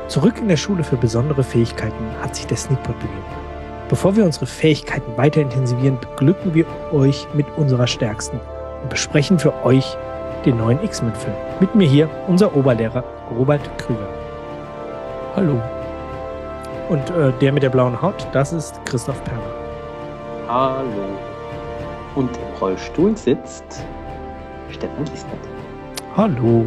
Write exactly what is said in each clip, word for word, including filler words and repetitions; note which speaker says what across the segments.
Speaker 1: Zurück in der Schule für besondere Fähigkeiten hat sich der Sneakpot begeben. Bevor wir unsere Fähigkeiten weiter intensivieren, beglücken wir euch mit unserer stärksten und besprechen für euch den neuen X-Men-Film. Mit mir hier unser Oberlehrer Robert Krüger.
Speaker 2: Hallo.
Speaker 1: Und äh, der mit der blauen Haut, das ist Christoph Perner.
Speaker 3: Hallo. Und im Rollstuhl sitzt Stefan Giesbert.
Speaker 1: Hallo.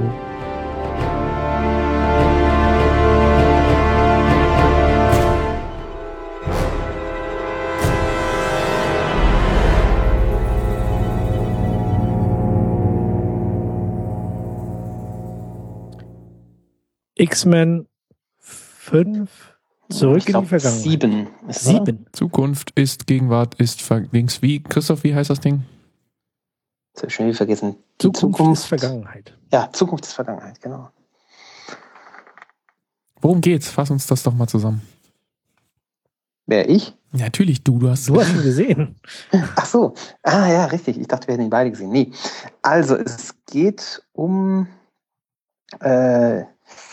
Speaker 1: X-Men fünf, zurück
Speaker 3: ich glaub,
Speaker 1: in die Vergangenheit.
Speaker 3: Sieben. Ist
Speaker 1: Sieben.
Speaker 2: Zukunft ist Gegenwart, ist Dings. Wie, Christoph, wie heißt das Ding?
Speaker 3: Das hab ich schon wieder vergessen. Die
Speaker 1: Zukunft,
Speaker 3: Zukunft
Speaker 1: ist Vergangenheit.
Speaker 3: Ja, Zukunft ist Vergangenheit, genau.
Speaker 2: Worum geht's? Fass uns das doch mal zusammen.
Speaker 3: Wer, ich?
Speaker 2: Ja, natürlich du, du hast
Speaker 1: Du hast ihn gesehen.
Speaker 3: Ach so. Ah ja, richtig. Ich dachte, wir hätten ihn beide gesehen. Nee. Also, es geht um äh,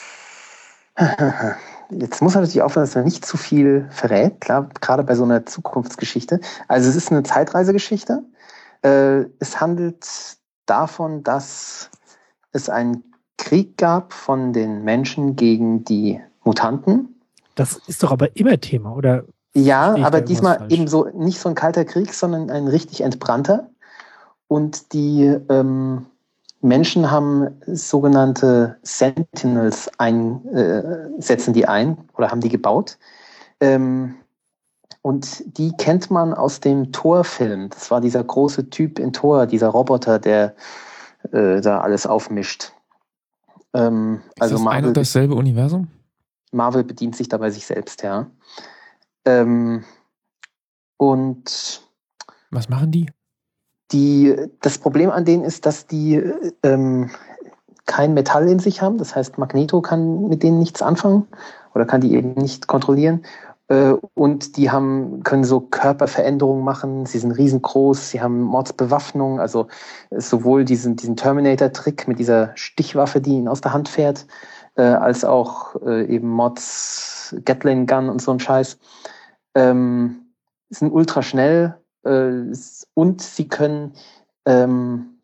Speaker 3: jetzt muss man natürlich aufpassen, dass man nicht zu viel verrät, klar, gerade bei so einer Zukunftsgeschichte. Also es ist eine Zeitreisegeschichte. Äh, es handelt davon, dass es einen Krieg gab von den Menschen gegen die Mutanten.
Speaker 1: Das ist doch aber immer Thema, oder?
Speaker 3: Ja,
Speaker 1: Verstehe ich
Speaker 3: aber
Speaker 1: da
Speaker 3: diesmal
Speaker 1: irgendwas falsch?
Speaker 3: eben so nicht so ein kalter Krieg, sondern ein richtig entbrannter. Und die ähm, Menschen haben sogenannte Sentinels ein, äh, setzen die ein oder haben die gebaut. Ähm, und die kennt man aus dem Thor-Film. Das war dieser große Typ in Thor, dieser Roboter, der äh, da alles aufmischt. Ähm,
Speaker 2: Ist
Speaker 3: also
Speaker 2: das ein
Speaker 3: Marvel,
Speaker 2: und dasselbe Universum?
Speaker 3: Marvel bedient sich dabei sich selbst, ja. Ähm, und
Speaker 2: Was machen die?
Speaker 3: Die, das Problem an denen ist, dass die ähm, kein Metall in sich haben. Das heißt, Magneto kann mit denen nichts anfangen oder kann die eben nicht kontrollieren. Äh, und die haben, können so Körperveränderungen machen. Sie sind riesengroß. Sie haben Mordsbewaffnung. Also sowohl diesen, diesen Terminator-Trick mit dieser Stichwaffe, die ihn aus der Hand fährt, äh, als auch äh, eben Mods Gatling Gun und so ein Scheiß. Ähm, sind ultra schnell. Und sie können ähm,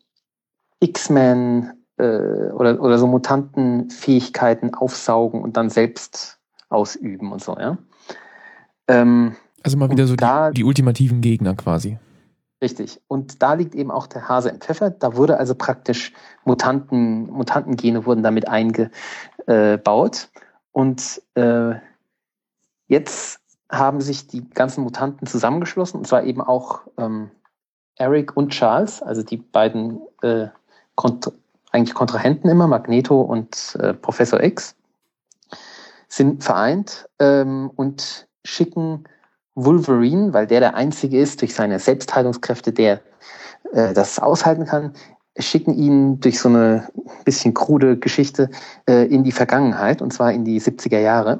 Speaker 3: X-Men äh, oder, oder so Mutantenfähigkeiten aufsaugen und dann selbst ausüben und so, ja. Ähm,
Speaker 2: Also mal wieder so
Speaker 3: da,
Speaker 2: die, die ultimativen Gegner quasi.
Speaker 3: Richtig. Und da liegt eben auch der Hase im Pfeffer. Da wurde also praktisch Mutanten, Mutantengene wurden damit eingebaut. Und äh, jetzt haben sich die ganzen Mutanten zusammengeschlossen, und zwar eben auch ähm, Eric und Charles, also die beiden äh, kont- eigentlich Kontrahenten immer, Magneto und äh, Professor X, sind vereint ähm, und schicken Wolverine, weil der der Einzige ist, durch seine Selbstheilungskräfte, der äh, das aushalten kann, schicken ihn durch so eine bisschen krude Geschichte äh, in die Vergangenheit, und zwar in die siebziger Jahre.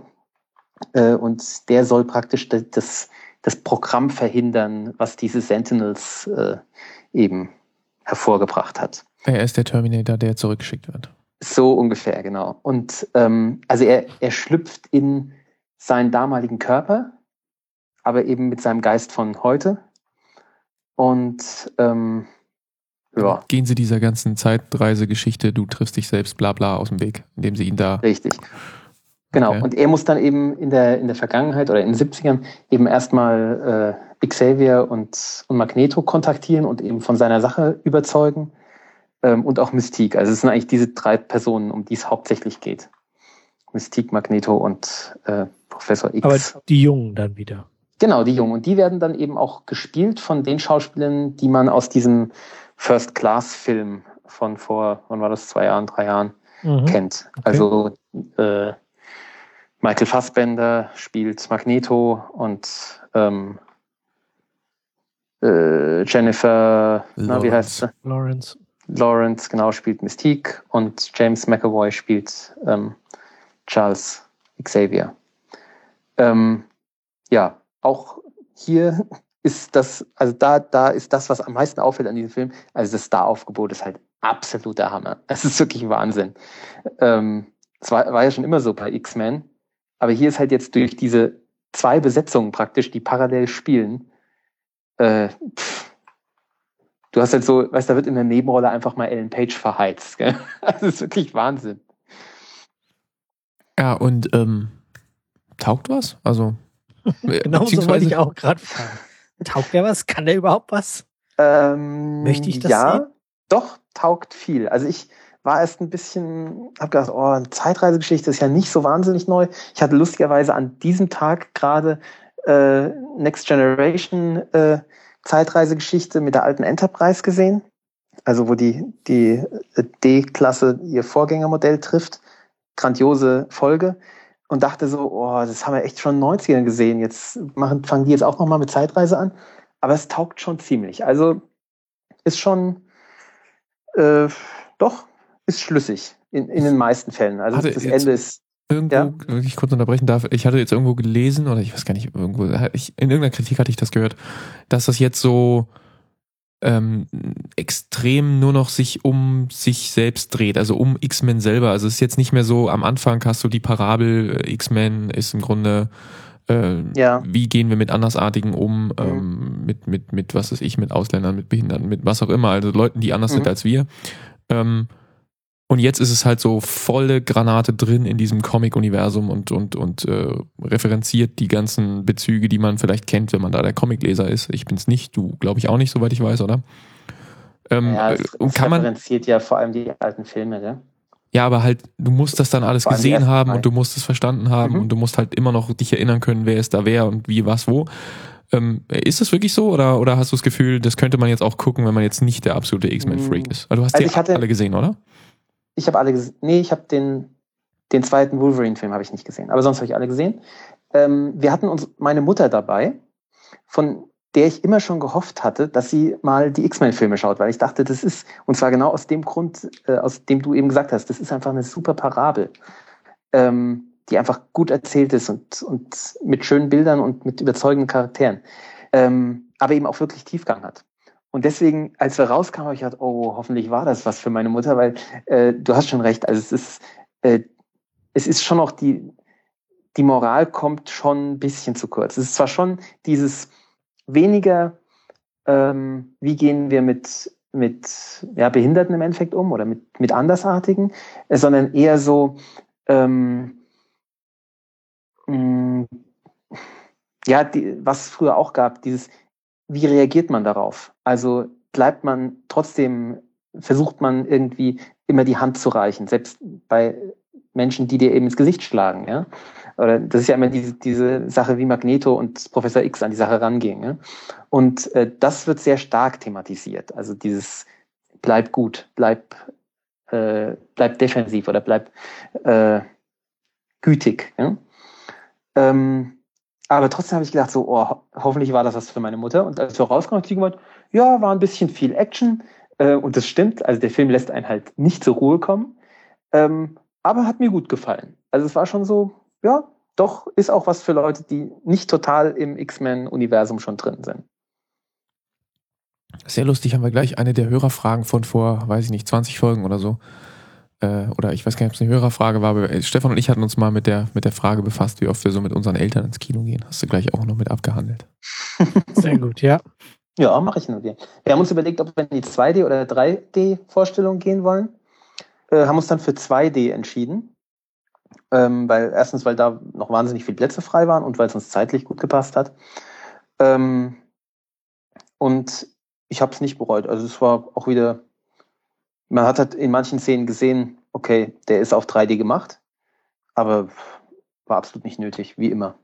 Speaker 3: Und der soll praktisch das, das Programm verhindern, was diese Sentinels äh, eben hervorgebracht hat.
Speaker 2: Er ist der Terminator, der zurückgeschickt wird.
Speaker 3: So ungefähr, genau. Und ähm, also er, er schlüpft in seinen damaligen Körper, aber eben mit seinem Geist von heute. Und ähm, ja.
Speaker 2: Gehen sie dieser ganzen Zeitreisegeschichte, du triffst dich selbst, bla bla, aus dem Weg, indem sie ihn da...
Speaker 3: Richtig. Genau,
Speaker 2: okay.
Speaker 3: Und er muss dann eben in der, in der Vergangenheit oder in den siebzigern eben erstmal äh, Xavier und, und Magneto kontaktieren und eben von seiner Sache überzeugen ähm, und auch Mystique. Also es sind eigentlich diese drei Personen, um die es hauptsächlich geht. Mystique, Magneto und äh, Professor X.
Speaker 1: Aber die Jungen dann wieder.
Speaker 3: Genau, die Jungen. Und die werden dann eben auch gespielt von den Schauspielern, die man aus diesem First-Class-Film von vor, wann war das, zwei Jahren, drei Jahren, mhm. kennt. Okay. Also äh, Michael Fassbender spielt Magneto und ähm, äh, Jennifer, na, wie heißt sie?
Speaker 1: Lawrence.
Speaker 3: Lawrence, genau, spielt Mystique und James McAvoy spielt ähm, Charles Xavier. Ähm, ja, auch hier ist das, also da, da ist das, was am meisten auffällt an diesem Film, also das Star-Aufgebot ist halt absoluter Hammer. Es ist wirklich Wahnsinn. Ähm, es war, war ja schon immer so bei X-Men, Aber hier ist halt jetzt durch diese zwei Besetzungen praktisch, die parallel spielen, äh, pff, du hast halt so, weißt du, da wird in der Nebenrolle einfach mal Ellen Page verheizt. Gell? Das ist wirklich Wahnsinn.
Speaker 2: Ja, und ähm, taugt was? Also
Speaker 1: Genau so wollte ich auch gerade fragen. Taugt der was? Kann der überhaupt was?
Speaker 3: Ähm,
Speaker 1: Möchte ich das
Speaker 3: ja,
Speaker 1: sehen?
Speaker 3: doch, taugt viel. Also ich war erst ein bisschen, hab gedacht, oh, eine Zeitreisegeschichte ist ja nicht so wahnsinnig neu. Ich hatte lustigerweise an diesem Tag gerade äh, Next Generation äh, Zeitreisegeschichte mit der alten Enterprise gesehen. Also wo die, die D-Klasse ihr Vorgängermodell trifft. Grandiose Folge. Und dachte so, oh, das haben wir echt schon in den neunzigern gesehen. Jetzt machen, fangen die jetzt auch nochmal mit Zeitreise an. Aber es taugt schon ziemlich. Also ist schon, äh, doch, ist schlüssig in, in den meisten Fällen. Also
Speaker 2: Hatte
Speaker 3: das
Speaker 2: jetzt
Speaker 3: Ende ist,
Speaker 2: irgendwo,
Speaker 3: ja?
Speaker 2: wenn ich kurz unterbrechen darf, ich hatte jetzt irgendwo gelesen, oder ich weiß gar nicht, irgendwo, ich, in irgendeiner Kritik hatte ich das gehört, dass das jetzt so ähm, extrem nur noch sich um sich selbst dreht, also um X-Men selber. Also es ist jetzt nicht mehr so, am Anfang hast du die Parabel, äh, X-Men ist im Grunde, äh,
Speaker 3: Ja.
Speaker 2: wie gehen wir mit Andersartigen um,
Speaker 3: Mhm.
Speaker 2: ähm, mit, mit, mit, was weiß ich, mit Ausländern, mit Behinderten, mit was auch immer, also Leuten, die anders
Speaker 3: Mhm.
Speaker 2: sind als wir. Ähm, Und jetzt ist es halt so volle Granate drin in diesem Comic-Universum und, und, und äh, referenziert die ganzen Bezüge, die man vielleicht kennt, wenn man da der Comicleser ist. Ich bin's nicht, du glaube ich auch nicht, soweit ich weiß, oder? Ähm,
Speaker 3: Ja, es,
Speaker 2: und
Speaker 3: es
Speaker 2: kann man,
Speaker 3: referenziert ja vor allem die alten Filme, ne?
Speaker 2: ja, aber halt, du musst das dann alles
Speaker 3: Vor allem die
Speaker 2: gesehen
Speaker 3: ersten
Speaker 2: haben
Speaker 3: drei.
Speaker 2: und du musst es verstanden haben
Speaker 3: Mhm.
Speaker 2: und du musst halt immer noch dich erinnern können, wer ist da wer und wie, was, wo. Ähm, ist das wirklich so oder, oder hast du das Gefühl, das könnte man jetzt auch gucken, wenn man jetzt nicht der absolute X-Men-Freak
Speaker 3: Mm.
Speaker 2: ist? Also du hast
Speaker 3: Also
Speaker 2: die
Speaker 3: ich hatte-
Speaker 2: alle gesehen, oder?
Speaker 3: Ich habe alle gesehen. Nee, ich habe den, den zweiten Wolverine-Film habe ich nicht gesehen. Aber sonst habe ich alle gesehen. Ähm, wir hatten uns meine Mutter dabei, von der ich immer schon gehofft hatte, dass sie mal die X-Men-Filme schaut, weil ich dachte, das ist, und zwar genau aus dem Grund, äh, aus dem du eben gesagt hast, das ist einfach eine super Parabel, ähm, die einfach gut erzählt ist und, und mit schönen Bildern und mit überzeugenden Charakteren, ähm, aber eben auch wirklich Tiefgang hat. Und deswegen, als wir rauskamen, habe ich gedacht, oh, hoffentlich war das was für meine Mutter, weil äh, du hast schon recht, also es ist, äh, es ist schon auch die, die Moral kommt schon ein bisschen zu kurz. Es ist zwar schon dieses weniger, ähm, wie gehen wir mit, mit ja, Behinderten im Endeffekt um oder mit, mit Andersartigen, äh, sondern eher so, ähm, mh, ja, die, was es früher auch gab, dieses, wie reagiert man darauf? Also bleibt man trotzdem, versucht man irgendwie immer die Hand zu reichen, selbst bei Menschen, die dir eben ins Gesicht schlagen, ja? Oder das ist ja immer diese, diese Sache, wie Magneto und Professor X an die Sache rangehen, ja? Und äh, das wird sehr stark thematisiert. Also dieses bleib gut, bleib, äh, bleib defensiv oder bleib äh, gütig, ja? Ähm, aber trotzdem habe ich gedacht, so, oh, ho- hoffentlich war das was für meine Mutter. Und als wir rauskamen, hat sie gemeint, ja, war ein bisschen viel Action. Äh, und das stimmt. Also der Film lässt einen halt nicht zur Ruhe kommen. Ähm, aber hat mir gut gefallen. Also es war schon so, ja, doch, ist auch was für Leute, die nicht total im X-Men-Universum schon drin sind.
Speaker 2: Sehr lustig, haben wir gleich eine der Hörerfragen von vor, weiß ich nicht, zwanzig Folgen oder so. Äh, oder ich weiß gar nicht, ob es eine Hörerfrage war, aber Stefan und ich hatten uns mal mit der, mit der Frage befasst, wie oft wir so mit unseren Eltern ins Kino gehen. Hast du gleich auch noch mit abgehandelt.
Speaker 1: Sehr gut, ja.
Speaker 3: Ja, mache ich nur dir. Wir haben uns überlegt, ob wir in die zwei D- oder drei D-Vorstellung gehen wollen. Äh, haben uns dann für zwei D entschieden. Ähm, weil erstens, weil da noch wahnsinnig viele Plätze frei waren und weil es uns zeitlich gut gepasst hat. Ähm, und ich habe es nicht bereut. Also es war auch wieder, man hat halt in manchen Szenen gesehen, okay, der ist auf drei D gemacht, aber war absolut nicht nötig, wie immer.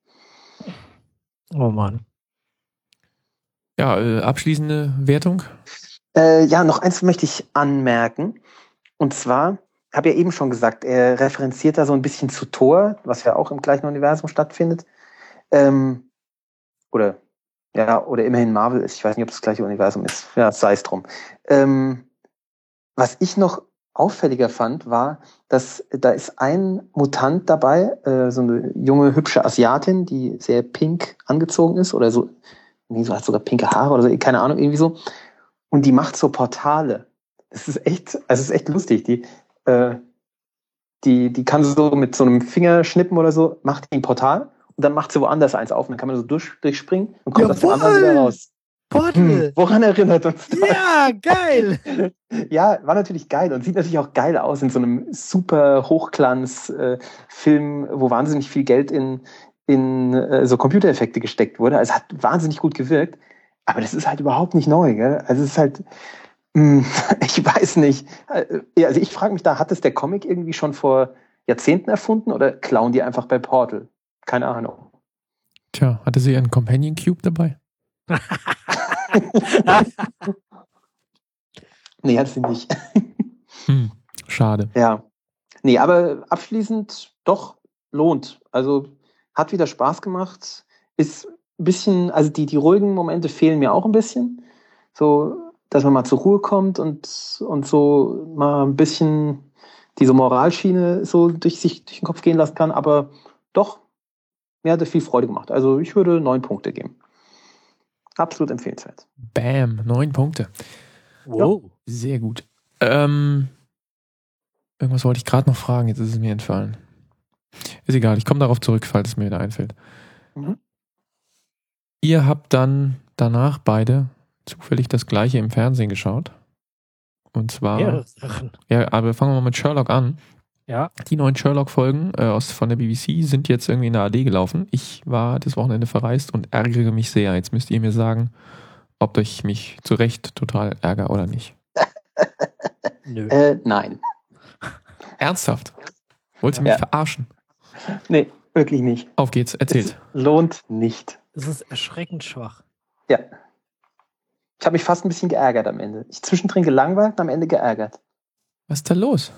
Speaker 1: Oh Mann.
Speaker 2: Ja, äh, abschließende Wertung?
Speaker 3: Äh, ja, noch eins möchte ich anmerken. Und zwar, habe ja eben schon gesagt, er referenziert da so ein bisschen zu Thor, was ja auch im gleichen Universum stattfindet. Ähm, oder ja, oder immerhin Marvel ist. Ich weiß nicht, ob es das gleiche Universum ist. Ja, sei es drum. Ähm, was ich noch auffälliger fand, war, dass da ist ein Mutant dabei, äh, so eine junge, hübsche Asiatin, die sehr pink angezogen ist oder so, nee, so hat sogar pinke Haare oder so, keine Ahnung, irgendwie so. Und die macht so Portale. Das ist echt, also es ist echt lustig. Die, äh, die, die kann so mit so einem Fingerschnippen oder so, macht die ein Portal und dann macht sie woanders eins auf und dann kann man so durch, durchspringen und kommt aus dem anderen wieder raus.
Speaker 1: Portal!
Speaker 3: Hm, woran erinnert uns das?
Speaker 1: Ja, geil!
Speaker 3: Ja, war natürlich geil und sieht natürlich auch geil aus in so einem super Hochglanz-Film, äh, wo wahnsinnig viel Geld in, in äh, so Computereffekte gesteckt wurde. Also hat wahnsinnig gut gewirkt, aber das ist halt überhaupt nicht neu. Gell? Also es ist halt, mh, ich weiß nicht. Also ich frage mich da, hat es der Comic irgendwie schon vor Jahrzehnten erfunden oder klauen die einfach bei Portal? Keine Ahnung.
Speaker 2: Tja, hatte sie einen Companion Cube dabei?
Speaker 3: Nee, hat sie nicht.
Speaker 2: Hm, schade.
Speaker 3: Ja. Nee, aber abschließend doch lohnt. Also hat wieder Spaß gemacht. Ist ein bisschen, also die, die ruhigen Momente fehlen mir auch ein bisschen. So, dass man mal zur Ruhe kommt und, und so mal ein bisschen diese Moralschiene so durch sich durch den Kopf gehen lassen kann. Aber doch, mir hat es viel Freude gemacht. Also ich würde neun Punkte geben. Absolut empfehlenswert.
Speaker 2: Bam, neun Punkte.
Speaker 1: Wow.
Speaker 2: Ja, sehr gut. Ähm, irgendwas wollte ich gerade noch fragen, jetzt ist es mir entfallen. Ist egal, ich komme darauf zurück, falls es mir wieder einfällt.
Speaker 3: Mhm.
Speaker 2: Ihr habt dann danach beide zufällig das gleiche im Fernsehen geschaut. Und zwar...
Speaker 1: Mehrere Sachen.
Speaker 2: Ja, aber fangen wir mal mit Sherlock an.
Speaker 1: Ja.
Speaker 2: Die neuen Sherlock-Folgen äh, aus, von der B B C sind jetzt irgendwie in der A D gelaufen. Ich war das Wochenende verreist und ärgere mich sehr. Jetzt müsst ihr mir sagen, ob ich mich zu Recht total ärgere oder nicht.
Speaker 1: Nö.
Speaker 3: Äh, nein.
Speaker 2: Ernsthaft? Wollt ihr mich
Speaker 3: Ja.
Speaker 2: verarschen?
Speaker 3: Nee, wirklich nicht.
Speaker 2: Auf geht's, erzählt.
Speaker 3: Es lohnt nicht.
Speaker 1: Es ist erschreckend schwach.
Speaker 3: Ja. Ich habe mich fast ein bisschen geärgert am Ende. Ich zwischendrin gelangweilt und am Ende geärgert.
Speaker 2: Was ist da los?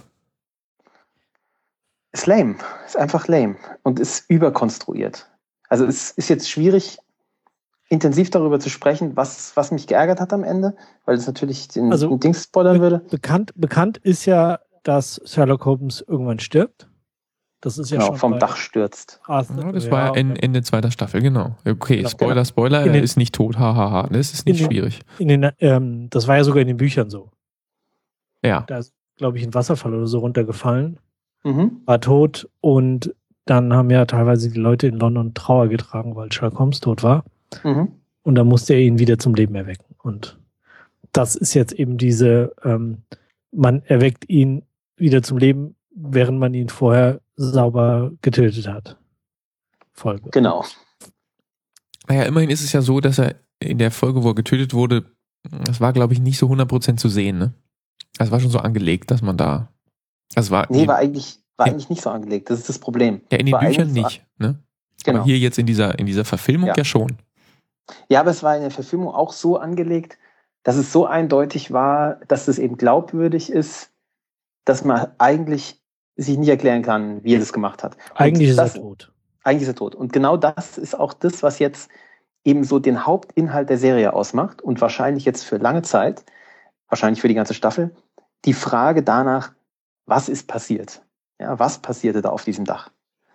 Speaker 3: Ist lame. Ist einfach lame. Und ist überkonstruiert. Also es ist jetzt schwierig, intensiv darüber zu sprechen, was, was mich geärgert hat am Ende, weil es natürlich den,
Speaker 1: Also,
Speaker 3: den Dings spoilern würde.
Speaker 1: Bekannt, bekannt ist ja, dass Sherlock Holmes irgendwann stirbt. Das ist ja
Speaker 3: Genau,
Speaker 1: schon
Speaker 3: vom
Speaker 1: bei
Speaker 3: Dach stürzt.
Speaker 1: Arthur,
Speaker 2: Ja, das war ja in, Ende zweiter Staffel, genau. Okay,
Speaker 1: Genau.
Speaker 2: Spoiler, Spoiler,
Speaker 1: In
Speaker 2: er
Speaker 1: den-
Speaker 2: ist nicht tot, hahaha. Das ist nicht
Speaker 1: In den-
Speaker 2: schwierig.
Speaker 1: in den, ähm, das war ja sogar in den Büchern so.
Speaker 2: Ja.
Speaker 1: Da ist, glaube ich, ein Wasserfall oder so runtergefallen,
Speaker 3: Mhm.
Speaker 1: war tot und dann haben ja teilweise die Leute in London Trauer getragen, weil Sherlock Holmes tot war.
Speaker 3: Mhm.
Speaker 1: Und dann musste er ihn wieder zum Leben erwecken. Und das ist jetzt eben diese, ähm, man erweckt ihn wieder zum Leben, während man ihn vorher sauber getötet hat. Folge.
Speaker 3: Genau.
Speaker 2: Naja, immerhin ist es ja so, dass er in der Folge, wo er getötet wurde, das war, glaube ich, nicht so hundert Prozent zu sehen, ne? Das war schon so angelegt, dass man da... Das war
Speaker 3: Nee,
Speaker 2: in,
Speaker 3: war eigentlich, war
Speaker 2: Ja.
Speaker 3: eigentlich nicht so angelegt. Das ist das Problem.
Speaker 2: ja, in den
Speaker 3: war
Speaker 2: Büchern
Speaker 3: eigentlich so-
Speaker 2: nicht, ne?
Speaker 3: Genau.
Speaker 2: Aber hier jetzt in dieser, in dieser Verfilmung ja,
Speaker 3: Ja.
Speaker 2: schon.
Speaker 3: Ja, aber es war in der Verfilmung auch so angelegt, dass es so eindeutig war, dass es eben glaubwürdig ist, dass man eigentlich sich nicht erklären kann, wie er das gemacht hat. Und
Speaker 1: Eigentlich ist
Speaker 3: das,
Speaker 1: er tot.
Speaker 3: Eigentlich ist er tot. Und genau das ist auch das, was jetzt eben so den Hauptinhalt der Serie ausmacht und wahrscheinlich jetzt für lange Zeit, wahrscheinlich für die ganze Staffel, die Frage danach, was ist passiert? Ja, was passierte da auf diesem Dach?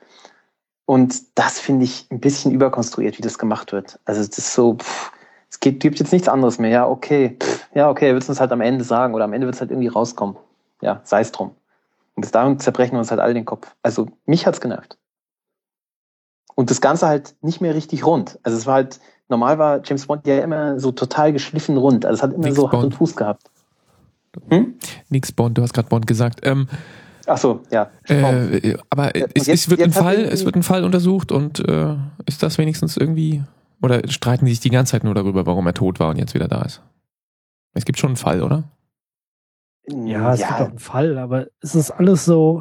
Speaker 3: Und das finde ich ein bisschen überkonstruiert, wie das gemacht wird. Also es ist so, pff, es gibt, gibt jetzt nichts anderes mehr. Ja, okay, pff, ja, okay, er wird es uns halt am Ende sagen oder am Ende wird es halt irgendwie rauskommen. Ja, sei es drum. Und bis dahin zerbrechen wir uns halt alle den Kopf. Also mich hat's genervt. Und das Ganze halt nicht mehr richtig rund. Also es war halt, normal war James Bond ja immer so total geschliffen rund. Also es hat immer
Speaker 2: Nix
Speaker 3: so Hand
Speaker 2: Bond.
Speaker 3: und Fuß gehabt. Hm?
Speaker 2: Nix Bond, du hast gerade Bond gesagt. Ähm,
Speaker 3: Ach so, ja.
Speaker 2: äh, aber
Speaker 3: Ja,
Speaker 2: es,
Speaker 3: jetzt-
Speaker 2: es, wird ein
Speaker 3: jetzt hat
Speaker 2: Fall,
Speaker 3: irgendwie-
Speaker 2: es wird ein Fall untersucht und äh, ist das wenigstens irgendwie... Oder streiten die sich die ganze Zeit nur darüber, warum er tot war und jetzt wieder da ist? Es gibt schon einen Fall, oder?
Speaker 1: Ja, es gibt auch einen Fall, aber es ist alles so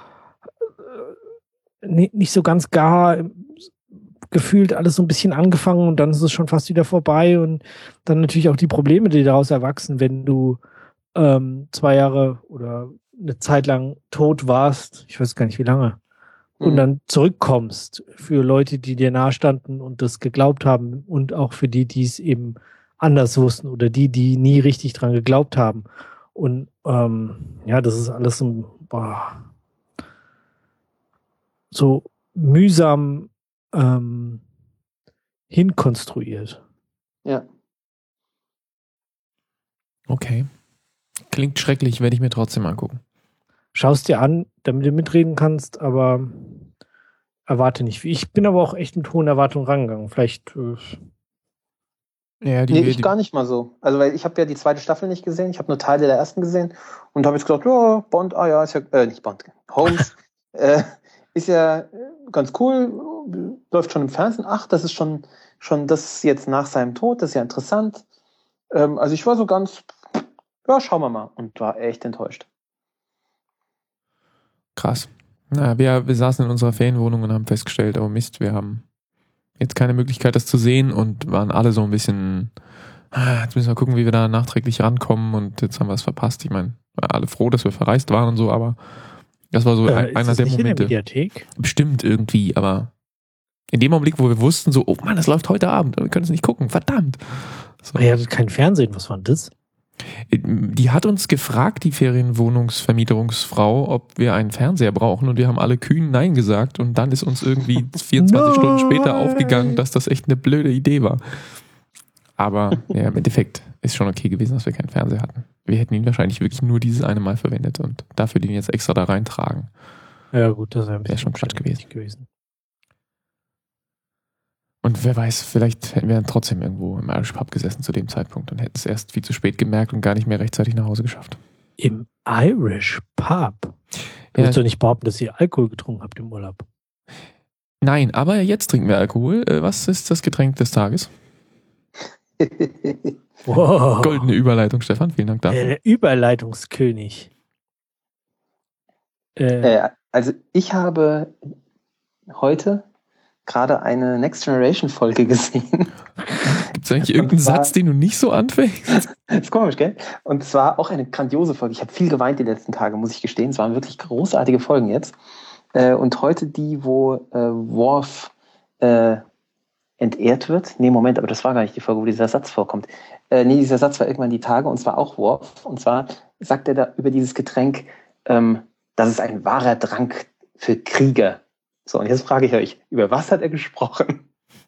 Speaker 1: äh, ni- nicht so ganz gar gefühlt alles so ein bisschen angefangen und dann ist es schon fast wieder vorbei und dann natürlich auch die Probleme, die daraus erwachsen, wenn du ähm, zwei Jahre oder eine Zeit lang tot warst, ich weiß gar nicht wie lange, und
Speaker 3: Mhm.
Speaker 1: dann zurückkommst für Leute, die dir nahestanden und das geglaubt haben und auch für die, die es eben anders wussten oder die, die nie richtig dran geglaubt haben. Und ähm, ja, das ist alles so, boah, so mühsam ähm, hinkonstruiert.
Speaker 3: Ja.
Speaker 2: Okay. Klingt schrecklich, werde ich mir trotzdem angucken.
Speaker 1: schaust dir an, damit du mitreden kannst, aber erwarte nicht viel. Ich bin aber auch echt mit hohen Erwartungen rangegangen. Vielleicht. Äh,
Speaker 2: Ja, die,
Speaker 3: Nee, ich
Speaker 2: die,
Speaker 3: gar nicht mal so. Also, weil ich habe ja die zweite Staffel nicht gesehen. Ich habe nur Teile der ersten gesehen und habe jetzt gesagt, ja, Bond, ah ja, ist ja, äh, nicht Bond, Holmes, äh, ist ja äh, ganz cool, läuft schon im Fernsehen. Ach, das ist schon, schon das jetzt nach seinem Tod, das ist ja interessant. Ähm, also ich war so ganz, ja, schauen wir mal und war echt enttäuscht.
Speaker 2: krass. Na, wir, wir saßen in unserer Ferienwohnung und haben festgestellt, oh Mist, wir haben jetzt keine Möglichkeit, das zu sehen und waren alle so ein bisschen, ah, jetzt müssen wir gucken, wie wir da nachträglich rankommen und jetzt haben wir es verpasst. Ich meine, waren alle froh, dass wir verreist waren und so, aber das war so
Speaker 1: äh,
Speaker 2: ein,
Speaker 1: ist
Speaker 2: einer
Speaker 1: das
Speaker 2: der
Speaker 1: nicht in der
Speaker 2: Momente.
Speaker 1: Mediathek?
Speaker 2: Bestimmt irgendwie, aber in dem Augenblick, wo wir wussten, so, oh Mann, das läuft heute Abend, wir können es nicht gucken, verdammt. So.
Speaker 1: Ihr hattet kein Fernsehen, was war denn das?
Speaker 2: Die hat uns gefragt, die Ferienwohnungsvermieterungsfrau, ob wir einen Fernseher brauchen und wir haben alle kühn Nein gesagt und dann ist uns irgendwie vierundzwanzig Stunden später aufgegangen, dass das echt eine blöde Idee war. Aber ja, im Endeffekt ist schon okay gewesen, dass wir keinen Fernseher hatten. Wir hätten ihn wahrscheinlich wirklich nur dieses eine Mal verwendet und dafür den jetzt extra da reintragen.
Speaker 1: Ja gut, das wäre ein
Speaker 2: Wäre
Speaker 1: bisschen
Speaker 2: schon Quatsch gewesen.
Speaker 1: gewesen.
Speaker 2: Und wer weiß, vielleicht hätten wir dann trotzdem irgendwo im Irish Pub gesessen zu dem Zeitpunkt und hätten es erst viel zu spät gemerkt und gar nicht mehr rechtzeitig nach Hause geschafft.
Speaker 1: Im Irish Pub? Du
Speaker 2: Ja.
Speaker 1: willst doch nicht behaupten, dass ihr Alkohol getrunken habt im Urlaub.
Speaker 2: Nein, aber jetzt trinken wir Alkohol. Äh, Was ist das Getränk des Tages?
Speaker 1: Wow.
Speaker 2: Goldene Überleitung, Stefan. Vielen Dank dafür.
Speaker 1: Der Überleitungskönig. Äh,
Speaker 3: Äh, also ich habe heute gerade eine Next Generation Folge gesehen.
Speaker 2: Gibt es eigentlich irgendeinen
Speaker 3: Und zwar-
Speaker 2: Satz, den du nicht so anfängst?
Speaker 3: Das ist komisch, gell? Und zwar auch eine grandiose Folge. Ich habe viel geweint die letzten Tage, muss ich gestehen. Es waren wirklich großartige Folgen jetzt. Äh, und heute die, wo äh, Worf äh, entehrt wird. Nee, Moment, aber das war gar nicht die Folge, wo dieser Satz vorkommt. Äh, nee, dieser Satz war irgendwann die Tage und zwar auch Worf. Und zwar sagt er da über dieses Getränk, ähm, das ist ein wahrer Trank für Krieger. So, und jetzt frage ich euch, über was hat er gesprochen?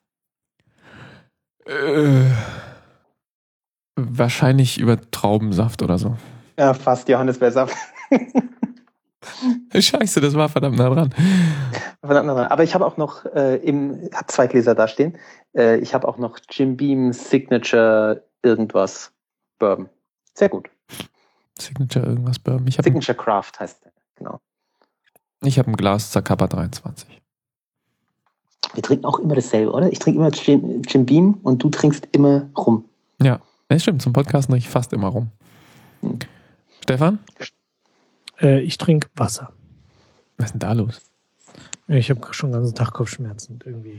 Speaker 2: Äh, wahrscheinlich über Traubensaft oder so.
Speaker 3: Ja, fast Johannisbeersaft.
Speaker 2: Scheiße, das war verdammt nah dran.
Speaker 3: Verdammt, nein, nein. Aber ich habe auch noch äh, im, hab zwei Gläser da stehen. Äh, ich habe auch noch Jim Beam Signature irgendwas Bourbon. Sehr gut.
Speaker 2: Signature irgendwas Bourbon. Ich habe ein,
Speaker 3: Signature Craft heißt der. Genau.
Speaker 2: ich hab ein Glas Zacapa dreiundzwanzig.
Speaker 3: Wir trinken auch immer dasselbe, oder? Ich trinke immer Jim, Jim Beam und du trinkst immer rum.
Speaker 2: Ja, das stimmt. Zum Podcasten trinke ich fast immer rum.
Speaker 3: Hm.
Speaker 2: Stefan?
Speaker 1: äh, ich trinke Wasser.
Speaker 2: Was ist denn da los?
Speaker 1: Ich habe schon den ganzen Tag Kopfschmerzen und irgendwie.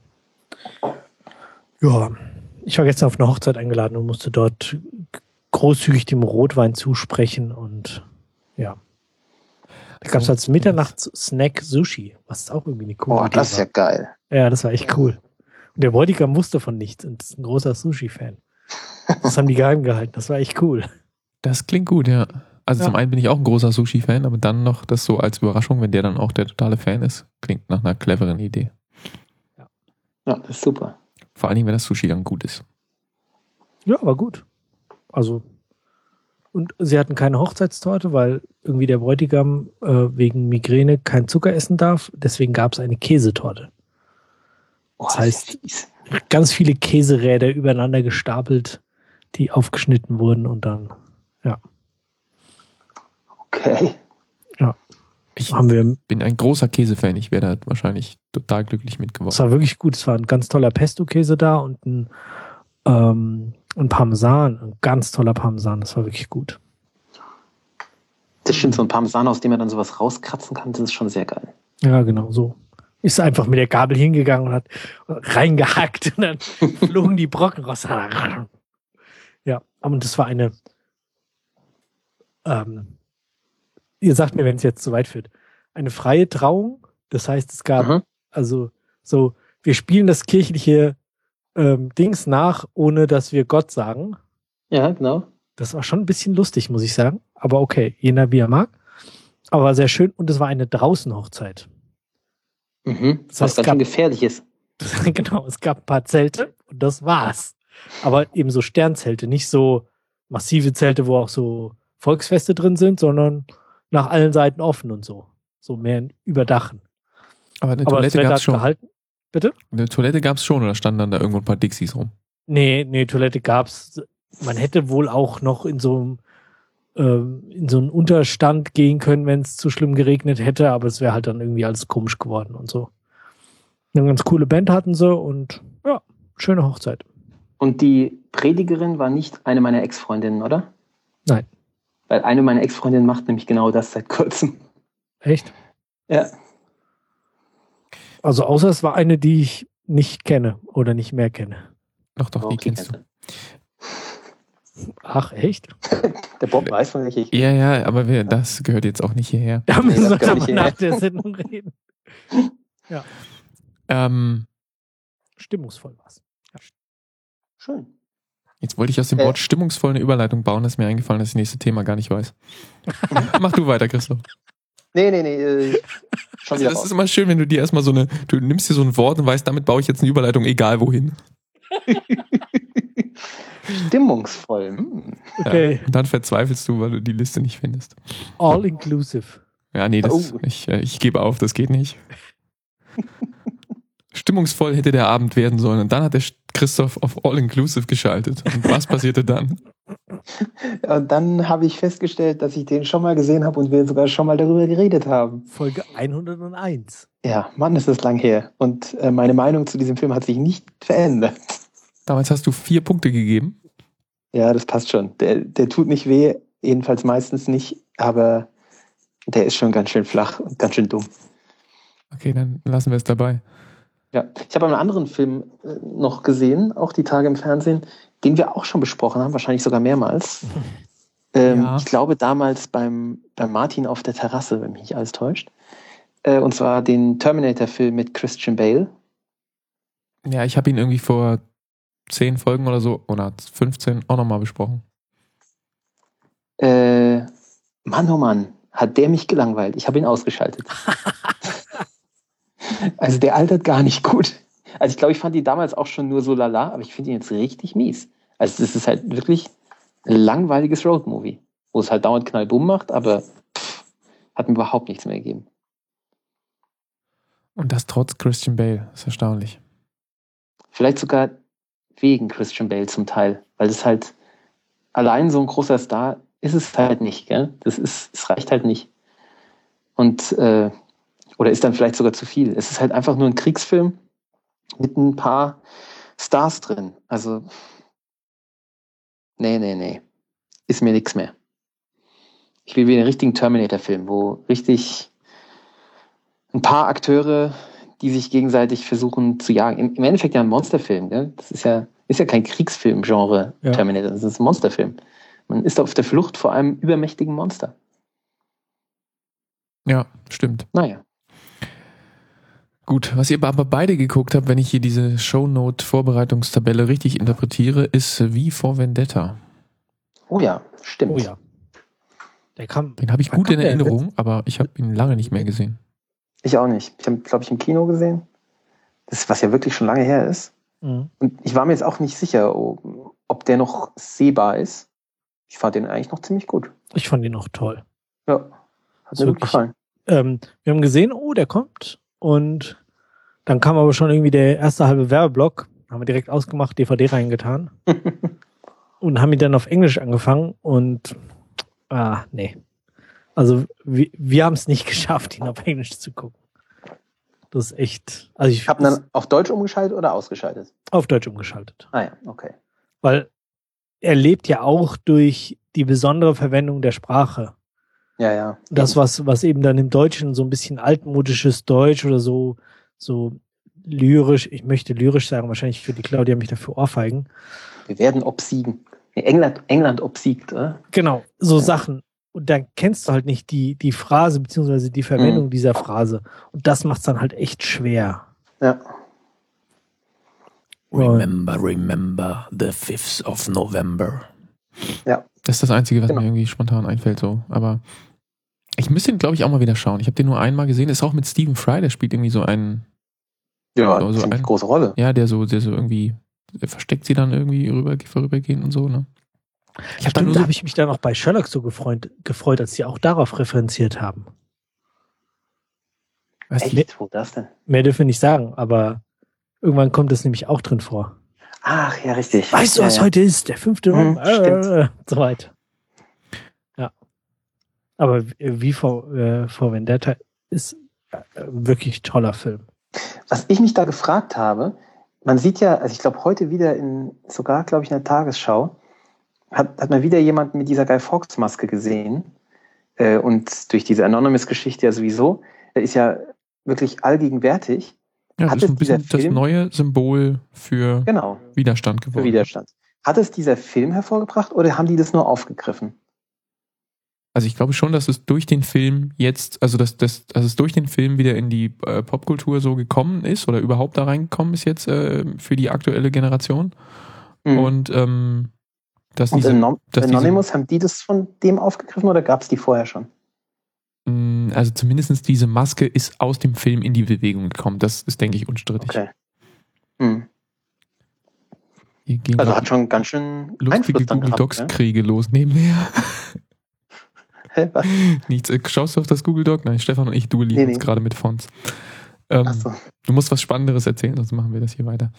Speaker 1: Ja, ich war gestern auf eine Hochzeit eingeladen und musste dort großzügig dem Rotwein zusprechen und ja. Da gab es als Mitternachts-Snack Sushi, was auch irgendwie eine coole
Speaker 3: Boah,
Speaker 1: Idee
Speaker 3: das ist ja
Speaker 1: war.
Speaker 3: geil.
Speaker 1: Ja, das war echt cool. Und der Bräutigam wusste von nichts und ist ein großer Sushi-Fan. Das haben die geheim gehalten, das war echt cool.
Speaker 2: Das klingt gut, ja. Also
Speaker 1: Ja.
Speaker 2: zum einen bin ich auch ein großer Sushi-Fan, aber dann noch das so als Überraschung, wenn der dann auch der totale Fan ist, klingt nach einer cleveren Idee.
Speaker 3: Ja, das ist super.
Speaker 2: Vor allen Dingen, wenn das Sushi dann gut ist.
Speaker 1: Ja, war gut. Also, und sie hatten keine Hochzeitstorte, weil irgendwie der Bräutigam äh, wegen Migräne kein Zucker essen darf. Deswegen gab es eine Käsetorte.
Speaker 3: Oh,
Speaker 1: Das
Speaker 3: das
Speaker 1: heißt-
Speaker 3: ist fies.
Speaker 1: Ganz viele Käseräder übereinander gestapelt, die aufgeschnitten wurden und dann, ja,
Speaker 3: Okay.
Speaker 2: Ich
Speaker 1: haben wir.
Speaker 2: bin ein großer Käsefan. Ich wäre da wahrscheinlich total glücklich mit geworden.
Speaker 1: Es war wirklich gut. Es war ein ganz toller Pesto-Käse da und ein, ähm, ein Parmesan, ein ganz toller Parmesan. Das war wirklich gut.
Speaker 3: Das stimmt, so ein Parmesan, aus dem man dann sowas rauskratzen kann, das ist schon sehr geil.
Speaker 1: Ja, genau so. Ist einfach mit der Gabel hingegangen und hat reingehackt und dann flogen die Brocken raus. Ja, und das war eine. Ähm, ihr sagt mir, wenn es jetzt zu weit führt. Eine freie Trauung. Das heißt, es gab
Speaker 3: Mhm.
Speaker 1: also so, wir spielen das kirchliche ähm, Dings nach, ohne dass wir Gott sagen.
Speaker 3: Ja, genau.
Speaker 1: Das war schon ein bisschen lustig, muss ich sagen. Aber okay, jeder wie er mag. Aber war sehr schön und es war eine Draußenhochzeit.
Speaker 3: Mhm.
Speaker 1: Das
Speaker 3: Das
Speaker 1: heißt,
Speaker 3: Was
Speaker 1: es
Speaker 3: ganz
Speaker 1: gab-
Speaker 3: schön gefährlich ist.
Speaker 1: Genau, es gab ein paar Zelte und das war's. Aber eben so Sternzelte, nicht so massive Zelte, wo auch so Volksfeste drin sind, sondern nach allen Seiten offen und so. So mehr überdachen.
Speaker 2: Aber eine
Speaker 1: Aber das
Speaker 2: Toilette
Speaker 1: Wetter
Speaker 2: gab
Speaker 1: hat
Speaker 2: es schon.
Speaker 1: Gehalten. Bitte?
Speaker 2: Eine Toilette gab es schon oder standen dann da irgendwo ein paar Dixies rum?
Speaker 1: Nee, nee, Toilette gab's. Man hätte wohl auch noch in so einem ähm, in so einen Unterstand gehen können, wenn es zu schlimm geregnet hätte, aber es wäre halt dann irgendwie alles komisch geworden und so. Eine ganz coole Band hatten sie und ja, schöne Hochzeit.
Speaker 3: Und die Predigerin war nicht eine meiner Ex-Freundinnen, oder?
Speaker 1: Nein.
Speaker 3: Weil eine meiner Ex-Freundinnen macht nämlich genau das seit kurzem.
Speaker 1: Echt?
Speaker 3: Ja.
Speaker 1: Also außer es war eine, die ich nicht kenne oder nicht mehr kenne.
Speaker 2: Doch, doch, die
Speaker 3: Okay,
Speaker 2: kennst du.
Speaker 1: Ach, echt?
Speaker 3: Der Bob weiß, von welcher ich
Speaker 2: Ja, ja, aber wir, das gehört jetzt auch nicht hierher.
Speaker 1: Da müssen
Speaker 3: das
Speaker 1: wir
Speaker 3: kann
Speaker 1: dann
Speaker 3: ich
Speaker 1: mal
Speaker 3: hier-
Speaker 1: nach der Sendung reden.
Speaker 2: Ähm,
Speaker 1: Stimmungsvoll war's.
Speaker 3: Schön.
Speaker 2: jetzt wollte ich aus dem
Speaker 3: Äh.
Speaker 2: Wort stimmungsvoll eine Überleitung bauen, das ist mir eingefallen, dass ich das nächste Thema gar nicht weiß. Mach du weiter, Christoph.
Speaker 3: Nee, nee, nee. Äh, schon
Speaker 2: Also
Speaker 3: wieder
Speaker 2: das
Speaker 3: raus.
Speaker 2: ist immer schön, wenn du dir erstmal so eine, du nimmst dir so ein Wort und weißt, damit baue ich jetzt eine Überleitung, egal wohin.
Speaker 3: Stimmungsvoll. Hm.
Speaker 1: Okay,
Speaker 2: Ja, und dann verzweifelst du, weil du die Liste nicht findest.
Speaker 1: all inclusive.
Speaker 2: Ja, nee, das,
Speaker 3: Oh.
Speaker 2: ich, äh, ich gebe auf, das geht nicht. Stimmungsvoll hätte der Abend werden sollen und dann hat der Christoph auf All-Inclusive geschaltet. Und was passierte dann?
Speaker 3: Und dann habe ich festgestellt, dass ich den schon mal gesehen habe und wir sogar schon mal darüber geredet haben.
Speaker 1: Folge hunderteins.
Speaker 3: Ja, Mann, ist das lang her. Und äh, meine Meinung zu diesem Film hat sich nicht verändert.
Speaker 2: Damals hast du vier Punkte gegeben.
Speaker 3: Ja, das passt schon. Der, der tut nicht weh, jedenfalls meistens nicht, aber der ist schon ganz schön flach und ganz schön dumm.
Speaker 2: Okay, dann lassen wir es dabei.
Speaker 3: Ja, ich habe einen anderen Film äh, noch gesehen, auch die Tage im Fernsehen, den wir auch schon besprochen haben, wahrscheinlich sogar mehrmals. Ähm,
Speaker 2: Ja.
Speaker 3: Ich glaube damals beim, beim Martin auf der Terrasse, wenn mich nicht alles täuscht. Äh, und zwar den Terminator-Film mit Christian Bale.
Speaker 2: Ja, ich habe ihn irgendwie vor zehn Folgen oder so, oder fünfzehn, auch nochmal besprochen.
Speaker 3: Äh, Mann, oh Mann, hat der mich gelangweilt. Ich habe ihn ausgeschaltet. Also der altert gar nicht gut. Also ich glaube, ich fand ihn damals auch schon nur so lala, aber ich finde ihn jetzt richtig mies. Also das ist halt wirklich ein langweiliges Roadmovie, wo es halt dauernd knallbumm macht, aber pff, hat mir überhaupt nichts mehr gegeben.
Speaker 2: Und das trotz Christian Bale. Das ist erstaunlich.
Speaker 3: Vielleicht sogar wegen Christian Bale zum Teil, weil das halt allein so ein großer Star ist es halt nicht, gell? Das ist, es reicht halt nicht. Und äh, oder ist dann vielleicht sogar zu viel. Es ist halt einfach nur ein Kriegsfilm mit ein paar Stars drin. Also nee, nee, nee. Ist mir nichts mehr. Ich will wieder einen richtigen Terminator-Film, wo richtig ein paar Akteure, die sich gegenseitig versuchen zu jagen. Im, im Endeffekt ja ein Monsterfilm, gell? Das ist ja, ist ja kein Kriegsfilm-Genre,
Speaker 1: Ja.
Speaker 3: Terminator. Das ist ein Monsterfilm. Man ist auf der Flucht vor einem übermächtigen Monster.
Speaker 2: Ja, stimmt.
Speaker 3: Naja.
Speaker 2: Gut, was ihr aber beide geguckt habt, wenn ich hier diese Shownote-Vorbereitungstabelle richtig interpretiere, ist V for Vendetta.
Speaker 3: Oh ja, stimmt.
Speaker 1: Oh ja. Der kam.
Speaker 2: Den habe ich
Speaker 1: Wann
Speaker 2: gut in
Speaker 1: kommt der
Speaker 2: Erinnerung, aber ich habe ihn lange nicht mehr gesehen.
Speaker 3: Ich auch nicht. Ich habe, glaube ich, im Kino gesehen. Das, was ja wirklich schon lange her ist.
Speaker 1: Mhm.
Speaker 3: Und ich war mir jetzt auch nicht sicher, ob ob der noch sehbar ist. Ich fand den eigentlich noch ziemlich gut.
Speaker 1: Ich fand ihn auch toll.
Speaker 3: Ja, hat
Speaker 1: So
Speaker 3: mir gut
Speaker 1: wirklich.
Speaker 3: gefallen.
Speaker 1: Ähm, wir haben gesehen, oh, der kommt. Und dann kam aber schon irgendwie der erste halbe Werbeblock. Haben wir direkt ausgemacht, D V D reingetan. Und haben ihn dann auf Englisch angefangen. Und, ah, nee. Also, wir, wir haben es nicht geschafft, ihn auf Englisch zu gucken. Das ist echt, also ich
Speaker 3: Ich habe dann auf Deutsch umgeschaltet oder ausgeschaltet?
Speaker 1: auf Deutsch umgeschaltet.
Speaker 3: Ah ja, okay.
Speaker 1: Weil er lebt ja auch durch die besondere Verwendung der Sprache.
Speaker 3: Ja, ja.
Speaker 1: Das, was, was eben dann im Deutschen so ein bisschen altmodisches Deutsch oder so, so lyrisch, ich möchte lyrisch sagen, wahrscheinlich für die Claudia mich dafür ohrfeigen.
Speaker 3: Wir werden obsiegen. Nee, England, England obsiegt, oder?
Speaker 1: Genau, so Sachen. Und dann kennst du halt nicht die, die Phrase beziehungsweise die Verwendung
Speaker 3: Mhm.
Speaker 1: dieser Phrase. Und das macht es dann halt echt schwer.
Speaker 3: Ja.
Speaker 2: Remember, remember the fifth of November.
Speaker 3: Ja.
Speaker 2: Das ist das Einzige, was
Speaker 3: Genau.
Speaker 2: mir irgendwie spontan einfällt, so. Aber ich müsste ihn, glaube ich, auch mal wieder schauen. Ich habe den nur einmal gesehen. Ist auch mit Stephen Fry, der spielt irgendwie so einen,
Speaker 3: Ja,
Speaker 2: So- so
Speaker 3: ziemlich
Speaker 2: ein-
Speaker 3: große Rolle.
Speaker 2: ja, der so, der so irgendwie, der versteckt sie dann irgendwie rüber, vorübergehen und so, ne? Ich habe da nur
Speaker 1: Stimmt, da
Speaker 2: so,
Speaker 1: habe ich mich dann auch bei Sherlock so gefreut, gefreut, als die auch darauf referenziert haben.
Speaker 2: weißt du,
Speaker 3: Echt? Wo das denn?
Speaker 1: Mehr dürfen wir nicht sagen, aber irgendwann kommt es nämlich auch drin vor.
Speaker 3: Ach, ja, richtig.
Speaker 1: Weißt du,
Speaker 3: ja,
Speaker 1: was
Speaker 3: ja.
Speaker 1: heute ist? Der fünfte
Speaker 3: Hm,
Speaker 1: November.
Speaker 3: stimmt.
Speaker 1: Äh, so weiter. Ja. Aber wie vor, äh, vor Vendetta ist äh, wirklich toller Film.
Speaker 3: Was ich mich da gefragt habe, man sieht ja, also ich glaube heute wieder in, sogar glaube ich in der Tagesschau, hat, hat man wieder jemanden mit dieser Guy Fawkes Maske gesehen. Äh, und durch diese Anonymous-Geschichte ja sowieso, der ist ja wirklich allgegenwärtig.
Speaker 2: ja, das
Speaker 3: Hat
Speaker 2: ist
Speaker 3: es
Speaker 2: ein bisschen
Speaker 3: dieser
Speaker 2: das
Speaker 3: Film-
Speaker 2: neue Symbol für
Speaker 3: Genau,
Speaker 2: Widerstand
Speaker 3: für
Speaker 2: geworden.
Speaker 3: Widerstand. Hat es dieser Film hervorgebracht oder haben die das nur aufgegriffen?
Speaker 2: Also ich glaube schon, dass es durch den Film jetzt, also dass, dass, dass es durch den Film wieder in die äh, Popkultur so gekommen ist oder überhaupt da reingekommen ist jetzt äh, für die aktuelle Generation.
Speaker 3: Mhm.
Speaker 2: Und ähm, dass
Speaker 3: Und
Speaker 2: diese,
Speaker 3: Anon-
Speaker 2: dass diese
Speaker 3: Anonymous, haben die das von dem aufgegriffen oder gab es die vorher schon?
Speaker 2: mh, also zumindest diese Maske ist aus dem Film in die Bewegung gekommen. Das ist, denke ich, unstrittig.
Speaker 3: Okay. Mhm.
Speaker 2: Hier gehen
Speaker 3: Also
Speaker 2: grad
Speaker 3: hat schon ganz schön
Speaker 2: lustige
Speaker 3: Einfluss dann
Speaker 2: Google
Speaker 3: gehabt.
Speaker 2: Docs
Speaker 3: Ne?
Speaker 2: Kriege los nebenher.
Speaker 3: Hä, was?
Speaker 2: Nichts. Äh, Schaust du auf das Google Doc? Nein, Stefan und ich duellieren
Speaker 3: Nee,
Speaker 2: uns
Speaker 3: nee.
Speaker 2: gerade mit Fonts. Ähm,
Speaker 3: Ach so.
Speaker 2: Du musst was Spannenderes erzählen, sonst machen wir das hier weiter.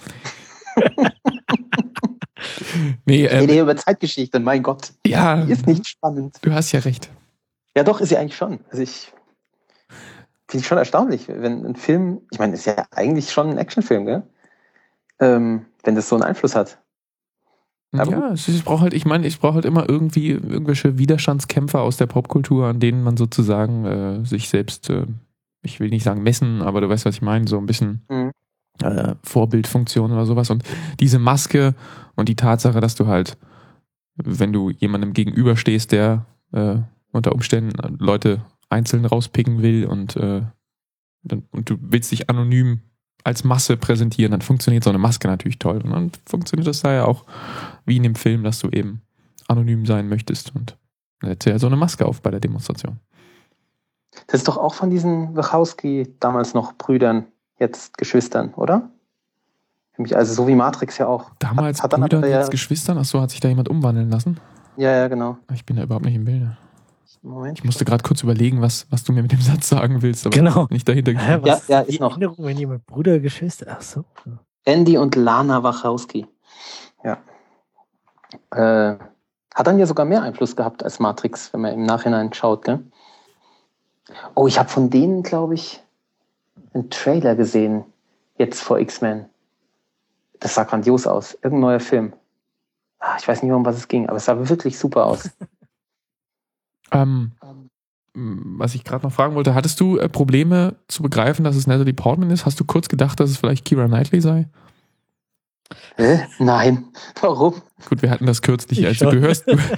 Speaker 2: nee,
Speaker 3: Nee,
Speaker 2: ähm,
Speaker 3: nee, über Zeitgeschichte, mein Gott.
Speaker 2: ja,
Speaker 3: Die ist nicht spannend.
Speaker 2: du hast ja recht.
Speaker 3: Ja, doch, ist sie eigentlich schon. Also ich finde ich schon erstaunlich, wenn ein Film, ich meine, ist ja eigentlich schon ein Actionfilm, gell? Ähm, wenn das so einen Einfluss hat. Aber
Speaker 2: ja, es ist- ich brauche halt, ich meine, ich brauche halt immer irgendwie irgendwelche Widerstandskämpfer aus der Popkultur, an denen man sozusagen äh, sich selbst, äh, ich will nicht sagen messen, aber du weißt, was ich meine, so ein bisschen
Speaker 3: Mhm.
Speaker 2: äh, Vorbildfunktion oder sowas. Und diese Maske und die Tatsache, dass du halt, wenn du jemandem gegenüberstehst, der äh, unter Umständen Leute einzeln rauspicken will und, äh, dann- und du willst dich anonym als Masse präsentieren, dann funktioniert so eine Maske natürlich toll. Und dann funktioniert das da ja auch wie in dem Film, dass du eben anonym sein möchtest. Und dann setzt du ja so eine Maske auf bei der Demonstration.
Speaker 3: Das ist doch auch von diesen Wachowski damals noch Brüdern, jetzt Geschwistern, oder? Nämlich also so wie Matrix ja auch.
Speaker 2: Damals
Speaker 3: Hat- hat dann
Speaker 2: Brüdern,
Speaker 3: aber ja-
Speaker 2: jetzt Geschwistern. Achso, hat sich da jemand umwandeln lassen?
Speaker 3: Ja, ja, genau.
Speaker 2: Ich bin da überhaupt nicht im Bilde.
Speaker 3: Moment.
Speaker 2: Ich musste gerade kurz überlegen, was, was du mir mit dem Satz sagen willst, aber
Speaker 1: Genau.
Speaker 2: nicht dahinter
Speaker 1: Hä,
Speaker 2: gekommen.
Speaker 1: was
Speaker 3: Ja,
Speaker 1: ist
Speaker 3: ja,
Speaker 1: die
Speaker 3: ist noch.
Speaker 1: Erinnerung, wenn jemand Bruder, Geschwister, ach so.
Speaker 3: Andy und Lana Wachowski. Ja. Äh, hat dann ja sogar mehr Einfluss gehabt als Matrix, wenn man im Nachhinein schaut, gell? Oh, ich habe von denen, glaube ich, einen Trailer gesehen, jetzt vor X-Men. Das sah grandios aus. Irgendein neuer Film. Ah, ich weiß nicht mehr, um was es ging, aber es sah wirklich super aus.
Speaker 2: Ähm, was ich gerade noch fragen wollte, hattest du äh, Probleme zu begreifen, dass es Natalie Portman ist? Hast du kurz gedacht, dass es vielleicht Keira Knightley sei?
Speaker 3: Hä? Nein. Warum?
Speaker 2: Gut, wir hatten das kürzlich.
Speaker 1: Ich
Speaker 2: Also du
Speaker 1: schon.
Speaker 2: hörst, du,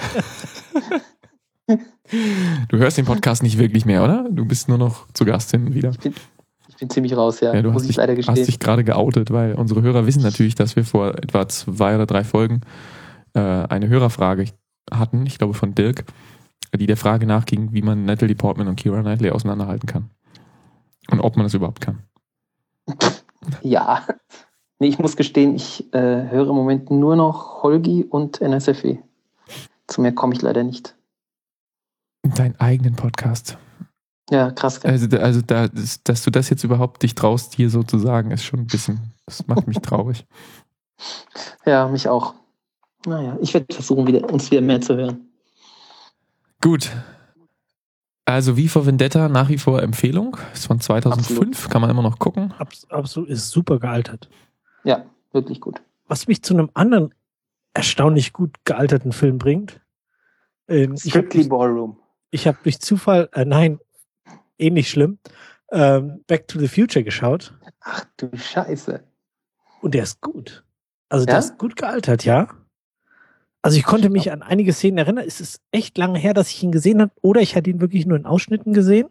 Speaker 2: du hörst den Podcast nicht wirklich mehr, oder? Du bist nur noch zu Gast hin und wieder.
Speaker 3: Ich bin, ich bin ziemlich raus, ja.
Speaker 2: Ja, du
Speaker 3: Muss
Speaker 2: hast
Speaker 3: ich
Speaker 2: dich,
Speaker 3: leider
Speaker 2: hast
Speaker 3: gestehen.
Speaker 2: dich gerade geoutet, weil unsere Hörer wissen natürlich, dass wir vor etwa zwei oder drei Folgen äh, eine Hörerfrage hatten, ich glaube von Dirk, die der Frage nachging, wie man Natalie Portman und Keira Knightley auseinanderhalten kann. Und ob man das überhaupt kann.
Speaker 3: Ja. Nee, ich muss gestehen, ich äh, höre im Moment nur noch Holgi und N S F W. Zu mehr komme ich leider nicht.
Speaker 2: Deinen eigenen Podcast.
Speaker 3: Ja, krass. Gell?
Speaker 2: Also, da- also da, dass dass du das jetzt überhaupt dich traust, hier so zu sagen, ist schon ein bisschen, das macht mich traurig.
Speaker 3: Ja, mich auch. Naja, ich werde versuchen, wieder, uns wieder mehr zu hören.
Speaker 2: Gut. Also wie vor Vendetta nach wie vor Empfehlung. Ist von zweitausendfünf,
Speaker 3: Absolut.
Speaker 2: kann man immer noch gucken.
Speaker 1: Abs absolut, ist super gealtert.
Speaker 3: Ja, wirklich gut.
Speaker 1: Was mich zu einem anderen erstaunlich gut gealterten Film bringt. Ähm, ich habe
Speaker 3: Strictly
Speaker 1: durch,
Speaker 3: Ballroom.
Speaker 1: ich hab durch Zufall, äh, nein, ähnlich schlimm, ähm, Back to the Future geschaut
Speaker 3: Ach du Scheiße.
Speaker 1: und der ist gut. Also
Speaker 3: Ja?
Speaker 1: der ist gut gealtert, ja. Also ich konnte mich an einige Szenen erinnern. Es ist echt lange her, dass ich ihn gesehen habe, oder ich hatte ihn wirklich nur in Ausschnitten gesehen.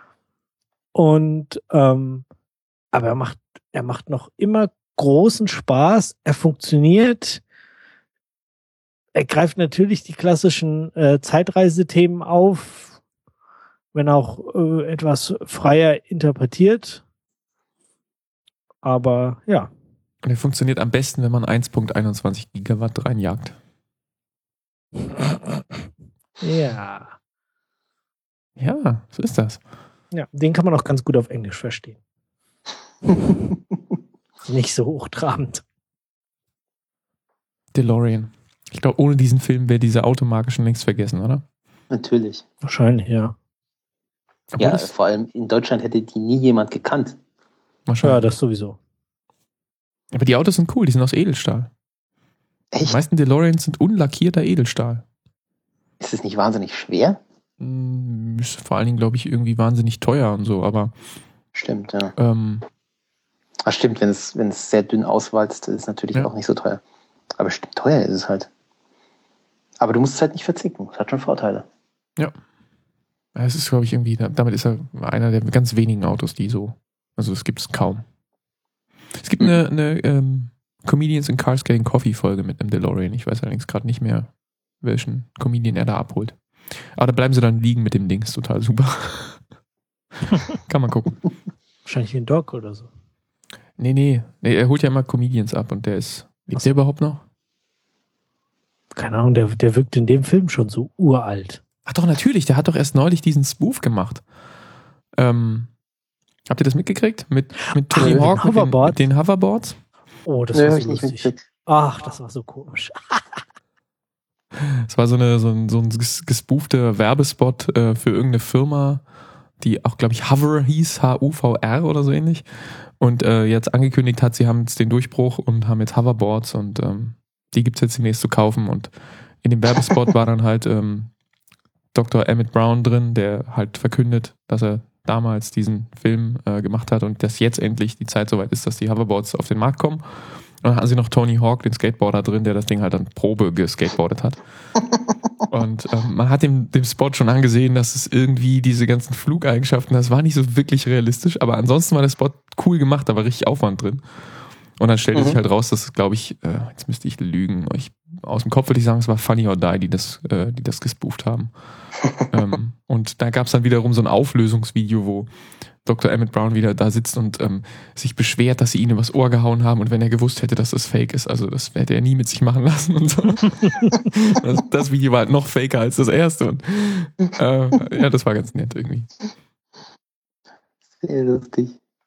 Speaker 1: Und ähm, aber er macht, er macht noch immer großen Spaß. Er funktioniert. Er greift natürlich die klassischen äh, Zeitreisethemen auf, wenn auch äh, etwas freier interpretiert. Aber ja,
Speaker 2: Und der funktioniert am besten, wenn man eins Komma einundzwanzig Gigawatt reinjagt.
Speaker 1: Ja.
Speaker 2: Ja, so ist das.
Speaker 1: Ja, den kann man auch ganz gut auf Englisch verstehen. Nicht so hochtrabend.
Speaker 2: DeLorean. Ich glaube, ohne diesen Film wäre diese Automarke schon längst vergessen, oder?
Speaker 3: Natürlich.
Speaker 1: Wahrscheinlich, ja.
Speaker 2: Obwohl
Speaker 3: Ja,
Speaker 2: das-
Speaker 3: vor allem in Deutschland hätte die nie jemand gekannt.
Speaker 2: Wahrscheinlich.
Speaker 1: Ja, das sowieso.
Speaker 2: Aber die Autos sind cool, die sind aus Edelstahl. Die
Speaker 3: Echt?
Speaker 2: meisten DeLoreans sind unlackierter Edelstahl.
Speaker 3: Ist es nicht wahnsinnig schwer?
Speaker 2: Hm, Ist vor allen Dingen, glaube ich, irgendwie wahnsinnig teuer und so, aber
Speaker 3: Stimmt, ja.
Speaker 2: ähm,
Speaker 3: Ach stimmt, wenn es, wenn es sehr dünn auswalzt, ist es natürlich
Speaker 2: Ja.
Speaker 3: auch nicht so teuer. Aber stimmt, teuer ist es halt. Aber du musst es halt nicht verzicken. Das hat schon Vorteile.
Speaker 2: es ist, glaube ich, irgendwie, damit ist er einer der ganz wenigen Autos, die so, also es gibt es kaum. Es gibt eine, eine ähm, Comedians in Cars Getting Coffee Folge mit einem DeLorean. Ich weiß allerdings gerade nicht mehr, welchen Comedian er da abholt. Aber da bleiben sie dann liegen mit dem Ding, ist total super. Kann man gucken.
Speaker 1: Wahrscheinlich wie ein Dog oder so.
Speaker 2: Nee, nee, nee, er holt ja immer Comedians ab und der ist, lebt
Speaker 1: Ach so.
Speaker 2: der überhaupt noch?
Speaker 1: Keine Ahnung, der, der wirkt in dem Film schon so uralt.
Speaker 2: Ach doch, natürlich, der hat doch erst neulich diesen Spoof gemacht. Ähm, habt ihr das mitgekriegt? Mit, mit Tony
Speaker 1: mit den
Speaker 2: Hawk, mit den,
Speaker 1: Hoverboards?
Speaker 2: mit den Hoverboards?
Speaker 1: Oh, das
Speaker 3: Nö,
Speaker 1: war
Speaker 3: hab
Speaker 1: so
Speaker 3: ich nicht
Speaker 1: lustig.
Speaker 3: mitgekriegt.
Speaker 1: Ach, das war so komisch.
Speaker 2: Es war so, eine, so ein, so ein ges- gespoofter Werbespot äh, für irgendeine Firma, die auch, glaube ich, Hover hieß, H U V R oder so ähnlich. Und äh, jetzt angekündigt hat, sie haben jetzt den Durchbruch und haben jetzt Hoverboards und ähm, die gibt es jetzt demnächst zu kaufen. Und in dem Werbespot war dann halt ähm, Doktor Emmett Brown drin, der halt verkündet, dass er damals diesen Film äh, gemacht hat und dass jetzt endlich die Zeit soweit ist, dass die Hoverboards auf den Markt kommen. Und dann hatten sie noch Tony Hawk, den Skateboarder, drin, der das Ding halt dann Probe geskateboardet hat. Und ähm, man hat dem, dem Spot schon angesehen, dass es irgendwie diese ganzen Flugeigenschaften, das war nicht so wirklich realistisch, aber ansonsten war der Spot cool gemacht, da war richtig Aufwand drin. Und dann stellte
Speaker 3: Mhm.
Speaker 2: sich halt raus, dass es, glaube ich, äh, jetzt müsste ich lügen, ich, aus dem Kopf würde ich sagen, es war Funny or Die, die das, äh, die das gespooft haben. ähm, und da gab es dann wiederum so ein Auflösungsvideo, wo Doktor Emmett Brown wieder da sitzt und ähm, sich beschwert, dass sie ihn übers Ohr gehauen haben und wenn er gewusst hätte, dass das fake ist, also das hätte er nie mit sich machen lassen und so. das, das Video war halt noch faker als das erste und äh, ja, das war ganz nett irgendwie.
Speaker 3: Sehr lustig.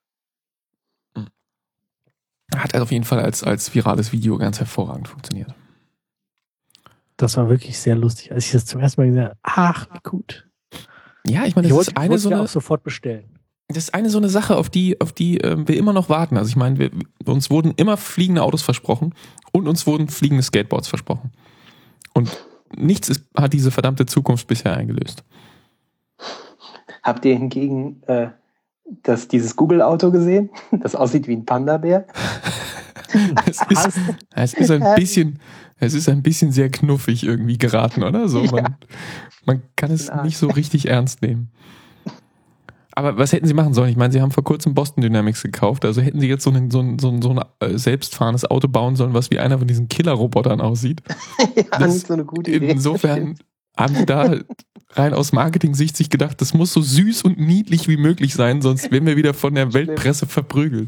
Speaker 2: Hat auf jeden Fall als, als virales Video ganz hervorragend funktioniert.
Speaker 1: Das war wirklich sehr lustig. Als ich das zum ersten Mal gesehen habe, ach, wie gut.
Speaker 2: Ja, ich meine,
Speaker 1: Ich
Speaker 2: das
Speaker 1: wollte
Speaker 2: ist eine
Speaker 1: wollte
Speaker 2: so
Speaker 1: mir
Speaker 2: eine
Speaker 1: auch sofort bestellen.
Speaker 2: Das ist eine so eine Sache, auf die, auf die ähm, wir immer noch warten. Also ich meine, wir, uns wurden immer fliegende Autos versprochen und uns wurden fliegende Skateboards versprochen. Und nichts ist, hat diese verdammte Zukunft bisher eingelöst.
Speaker 3: Habt ihr hingegen äh, das, dieses Google-Auto gesehen? Das aussieht wie ein Panda-Bär.
Speaker 2: Es ist, es ist ein bisschen, es ist ein bisschen sehr knuffig irgendwie geraten, oder? So, man,
Speaker 3: Ja.
Speaker 2: man kann es
Speaker 3: Ja.
Speaker 2: nicht so richtig ernst nehmen. Aber was hätten sie machen sollen? Ich meine, sie haben vor kurzem Boston Dynamics gekauft, also hätten sie jetzt so ein, so ein, so ein, so ein äh, selbstfahrendes Auto bauen sollen, was wie einer von diesen Killer-Robotern aussieht.
Speaker 3: Ja,
Speaker 2: Das-
Speaker 3: nicht so eine gute Idee.
Speaker 2: Insofern haben die da rein aus Marketing-Sicht sich gedacht, das muss so süß und niedlich wie möglich sein, sonst werden wir wieder von der Weltpresse verprügelt.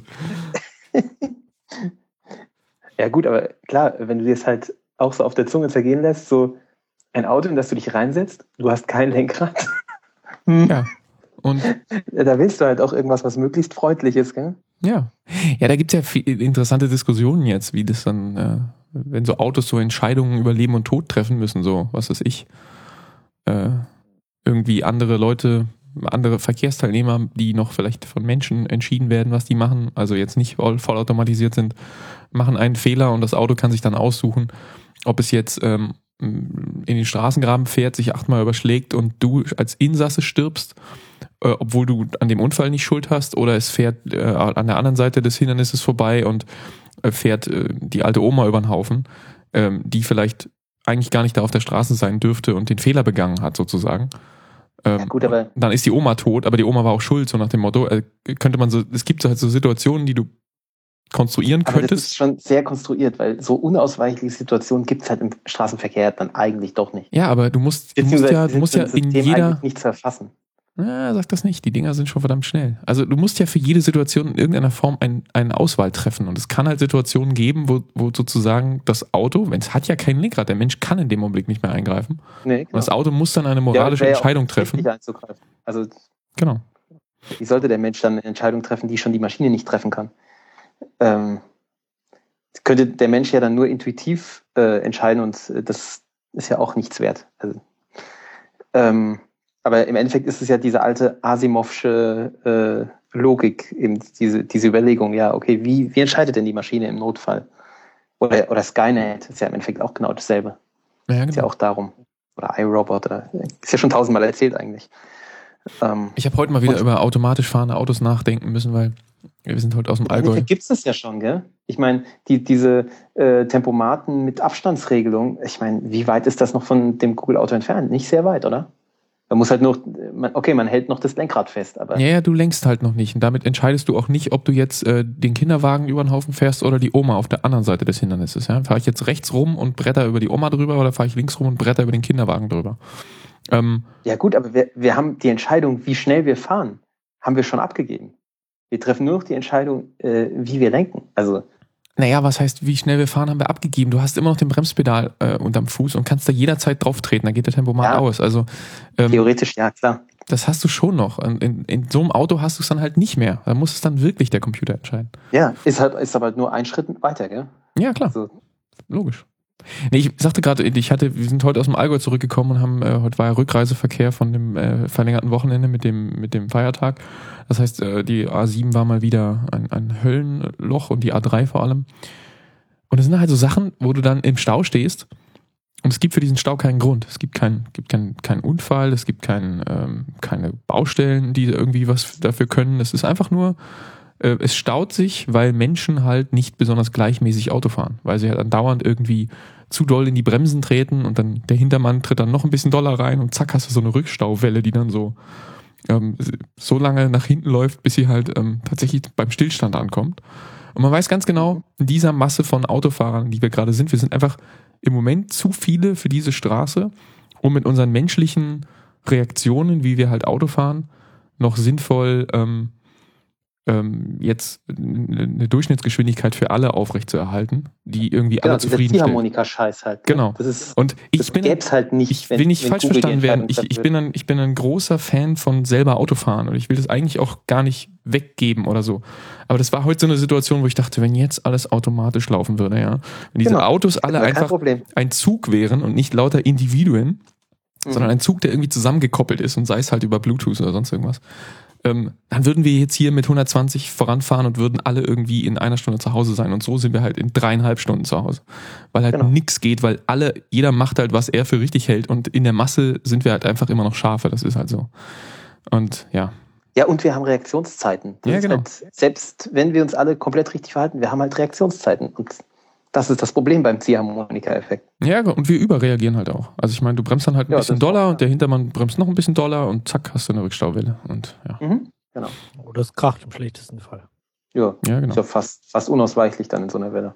Speaker 3: Ja gut, aber klar, wenn du dir das halt auch so auf der Zunge zergehen lässt, so ein Auto, in das du dich reinsetzt, du hast kein Lenkrad. Hm.
Speaker 2: Ja. Und
Speaker 3: Da willst du halt auch irgendwas, was möglichst freundlich ist, gell?
Speaker 2: ja, ja, da gibt es ja viel interessante Diskussionen jetzt, wie das dann, äh, wenn so Autos so Entscheidungen über Leben und Tod treffen müssen, so, was weiß ich, äh, irgendwie andere Leute, andere Verkehrsteilnehmer, die noch vielleicht von Menschen entschieden werden, was die machen, also jetzt nicht voll, vollautomatisiert sind, machen einen Fehler und das Auto kann sich dann aussuchen, ob es jetzt ähm, in den Straßengraben fährt, sich achtmal überschlägt und du als Insasse stirbst, äh, obwohl du an dem Unfall nicht Schuld hast, oder es fährt äh, an der anderen Seite des Hindernisses vorbei und äh, fährt äh, die alte Oma über den Haufen, ähm, die vielleicht eigentlich gar nicht da auf der Straße sein dürfte und den Fehler begangen hat sozusagen. Ähm,
Speaker 3: Ja, gut, aber-
Speaker 2: dann ist die Oma tot, aber die Oma war auch schuld, so nach dem Motto, äh, könnte man so, es gibt so halt so Situationen, die du konstruieren
Speaker 3: Aber das
Speaker 2: könntest.
Speaker 3: ist schon sehr konstruiert, weil so unausweichliche Situationen gibt es halt im Straßenverkehr dann eigentlich doch nicht.
Speaker 2: Ja, aber du musst, du musst
Speaker 3: Beziehungsweise
Speaker 2: ja,
Speaker 3: die
Speaker 2: du musst
Speaker 3: sind
Speaker 2: ja
Speaker 3: im
Speaker 2: in
Speaker 3: System
Speaker 2: jeder,
Speaker 3: eigentlich nicht zu erfassen.
Speaker 2: Na, sag das nicht. Die Dinger sind schon verdammt schnell. Also du musst ja für jede Situation in irgendeiner Form ein, eine Auswahl treffen. Und es kann halt Situationen geben, wo, wo sozusagen das Auto, wenn es hat ja kein Lenkrad, der Mensch kann in dem Augenblick nicht mehr eingreifen.
Speaker 3: Nee, genau.
Speaker 2: Und das Auto muss dann eine moralische
Speaker 3: ja,
Speaker 2: Entscheidung
Speaker 3: ja
Speaker 2: treffen.
Speaker 3: Einzugreifen. Also
Speaker 2: genau.
Speaker 3: Wie sollte der Mensch dann eine Entscheidung treffen, die schon die Maschine nicht treffen kann? Ähm, könnte der Mensch ja dann nur intuitiv äh, entscheiden und äh, das ist ja auch nichts wert. Also, ähm, aber im Endeffekt ist es ja diese alte Asimovsche äh, Logik, eben diese, diese Überlegung, ja, okay, wie, wie entscheidet denn die Maschine im Notfall? Oder, oder Skynet ist ja im Endeffekt auch genau dasselbe.
Speaker 2: Ja, genau.
Speaker 3: Ist ja auch darum. Oder iRobot, oder, ist ja schon tausendmal erzählt eigentlich.
Speaker 2: Ähm, ich habe heute mal wieder über automatisch fahrende Autos nachdenken müssen, weil wir sind heute aus dem Allgäu.
Speaker 3: Gibt es das ja schon, gell? Ich meine, die, diese äh, Tempomaten mit Abstandsregelung, ich meine, wie weit ist das noch von dem Google-Auto entfernt? Nicht sehr weit, oder? Man muss halt nur, okay, man hält noch das Lenkrad fest, aber...
Speaker 2: Ja, ja, du lenkst halt noch nicht und damit entscheidest du auch nicht, ob du jetzt äh, den Kinderwagen über den Haufen fährst oder die Oma auf der anderen Seite des Hindernisses. Ja? Fahre ich jetzt rechts rum und bretter über die Oma drüber oder fahre ich links rum und bretter über den Kinderwagen drüber? Ähm,
Speaker 3: ja gut, aber wir, wir haben die Entscheidung, wie schnell wir fahren, haben wir schon abgegeben. Wir treffen nur noch die Entscheidung, äh, wie wir lenken. Also...
Speaker 2: Naja, was heißt, wie schnell wir fahren, haben wir abgegeben. Du hast immer noch den Bremspedal äh, unterm Fuß und kannst da jederzeit drauf treten. Da geht der Tempomat
Speaker 3: ja,
Speaker 2: aus. Also ähm,
Speaker 3: theoretisch, ja, klar.
Speaker 2: Das hast du schon noch. In, in, in so einem Auto hast du es dann halt nicht mehr. Da muss es dann wirklich der Computer entscheiden.
Speaker 3: Ja, ist halt, ist aber nur ein Schritt weiter, gell?
Speaker 2: Ja, klar. Also, logisch. Nee, ich sagte gerade, ich hatte, wir sind heute aus dem Allgäu zurückgekommen und haben, äh, heute war ja Rückreiseverkehr von dem äh, verlängerten Wochenende mit dem, mit dem Feiertag. Das heißt, äh, die A sieben war mal wieder ein, ein Höllenloch und die A drei vor allem. Und das sind halt so Sachen, wo du dann im Stau stehst und es gibt für diesen Stau keinen Grund. Es gibt keinen gibt keinen keinen Unfall, es gibt kein, ähm, keine Baustellen, die irgendwie was dafür können. Es ist einfach nur, äh, es staut sich, weil Menschen halt nicht besonders gleichmäßig Auto fahren, weil sie halt andauernd irgendwie zu doll in die Bremsen treten und dann der Hintermann tritt dann noch ein bisschen doller rein und zack hast du so eine Rückstauwelle, die dann so ähm, so lange nach hinten läuft, bis sie halt ähm, tatsächlich beim Stillstand ankommt. Und man weiß ganz genau, in dieser Masse von Autofahrern, die wir gerade sind, wir sind einfach im Moment zu viele für diese Straße, um mit unseren menschlichen Reaktionen, wie wir halt Auto fahren, noch sinnvoll ähm, ähm, jetzt eine Durchschnittsgeschwindigkeit für alle aufrechtzuerhalten, die irgendwie
Speaker 3: genau,
Speaker 2: alle zufriedenstellt.
Speaker 3: Das ist Ziehharmonika-Scheiß halt. Ne?
Speaker 2: Genau.
Speaker 3: Das ist,
Speaker 2: und ich
Speaker 3: das
Speaker 2: bin,
Speaker 3: gäb's halt nicht,
Speaker 2: ich
Speaker 3: wenn,
Speaker 2: will nicht
Speaker 3: wenn
Speaker 2: falsch
Speaker 3: Google
Speaker 2: verstanden werden. Ich,
Speaker 3: treffen
Speaker 2: ich, bin ein, ich bin ein großer Fan von selber Autofahren und ich will das eigentlich auch gar nicht weggeben oder so. Aber das war heute so eine Situation, wo ich dachte, wenn jetzt alles automatisch laufen würde, ja, wenn diese
Speaker 3: genau.
Speaker 2: Autos alle einfach ein Zug wären und nicht lauter Individuen, mhm. sondern ein Zug, der irgendwie zusammengekoppelt ist und sei es halt über Bluetooth oder sonst irgendwas, ähm, dann würden wir jetzt hier mit hundertzwanzig voranfahren und würden alle irgendwie in einer Stunde zu Hause sein. Und so sind wir halt in dreieinhalb Stunden zu Hause. Weil halt genau. nichts geht, weil alle, jeder macht halt, was er für richtig hält und in der Masse sind wir halt einfach immer noch Schafe. Das ist halt so. Und ja.
Speaker 3: Ja, und wir haben Reaktionszeiten. Das
Speaker 2: ja, genau.
Speaker 3: Halt, selbst wenn wir uns alle komplett richtig verhalten, wir haben halt Reaktionszeiten. Und das ist das Problem beim Ziehharmonika-Effekt.
Speaker 2: Ja, und wir überreagieren halt auch. Also ich meine, du bremst dann halt ein ja, bisschen doller auch, und der Hintermann bremst noch ein bisschen doller und zack, hast du eine Rückstauwelle. Und ja.
Speaker 3: Mhm, genau.
Speaker 1: Oder es kracht im schlechtesten Fall.
Speaker 3: Ja,
Speaker 2: ja genau.
Speaker 3: Ist ja fast, fast unausweichlich dann in so einer Welle.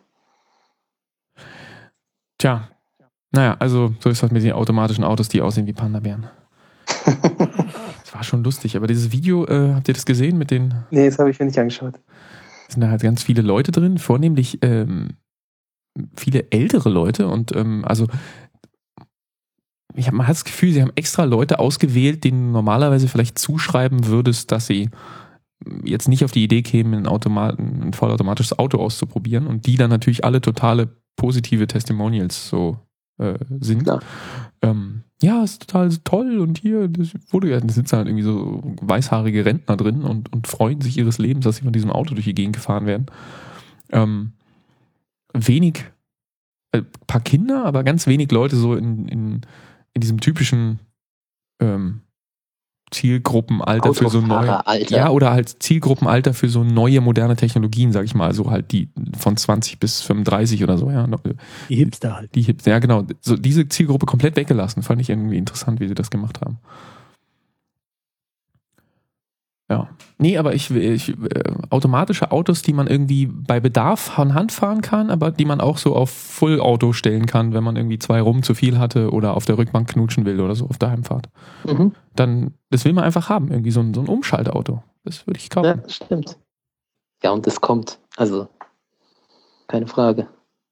Speaker 2: Tja, naja, also so ist das mit den automatischen Autos, die aussehen wie Panda-Bären. Das war schon lustig, aber dieses Video, äh, habt ihr das gesehen mit den...
Speaker 3: Nee, das habe ich mir nicht angeschaut.
Speaker 2: Sind da halt ganz viele Leute drin, vornehmlich ähm, viele ältere Leute und ähm, also ich hab, man hat das Gefühl, sie haben extra Leute ausgewählt, denen du normalerweise vielleicht zuschreiben würdest, dass sie jetzt nicht auf die Idee kämen, ein, Automaten, ein vollautomatisches Auto auszuprobieren und die dann natürlich alle totale positive Testimonials so äh, sind. Ja. Ähm, ja, ist total toll und hier, das wurde ja, da sitzen halt irgendwie so weißhaarige Rentner drin und, und freuen sich ihres Lebens, dass sie von diesem Auto durch die Gegend gefahren werden. Ähm, wenig, ein paar Kinder, aber ganz wenig Leute so in, in, in diesem typischen ähm, Zielgruppenalter für so neue, ja, oder halt Zielgruppenalter für so neue moderne Technologien, sag ich mal, so halt die von zwanzig bis fünfunddreißig oder so, ja.
Speaker 1: Die Hipster halt.
Speaker 2: Die Hipster, ja genau. So diese Zielgruppe komplett weggelassen, fand ich irgendwie interessant, wie sie das gemacht haben. Ja. Nee, aber ich, ich äh, automatische Autos, die man irgendwie bei Bedarf von Hand fahren kann, aber die man auch so auf Full-Auto stellen kann, wenn man irgendwie zwei rum zu viel hatte oder auf der Rückbank knutschen will oder so auf der Heimfahrt.
Speaker 3: Mhm.
Speaker 2: Dann, das will man einfach haben, irgendwie so ein, so ein Umschaltauto. Das würde ich kaufen.
Speaker 3: Ja, stimmt. Ja, und das kommt. Also, keine Frage.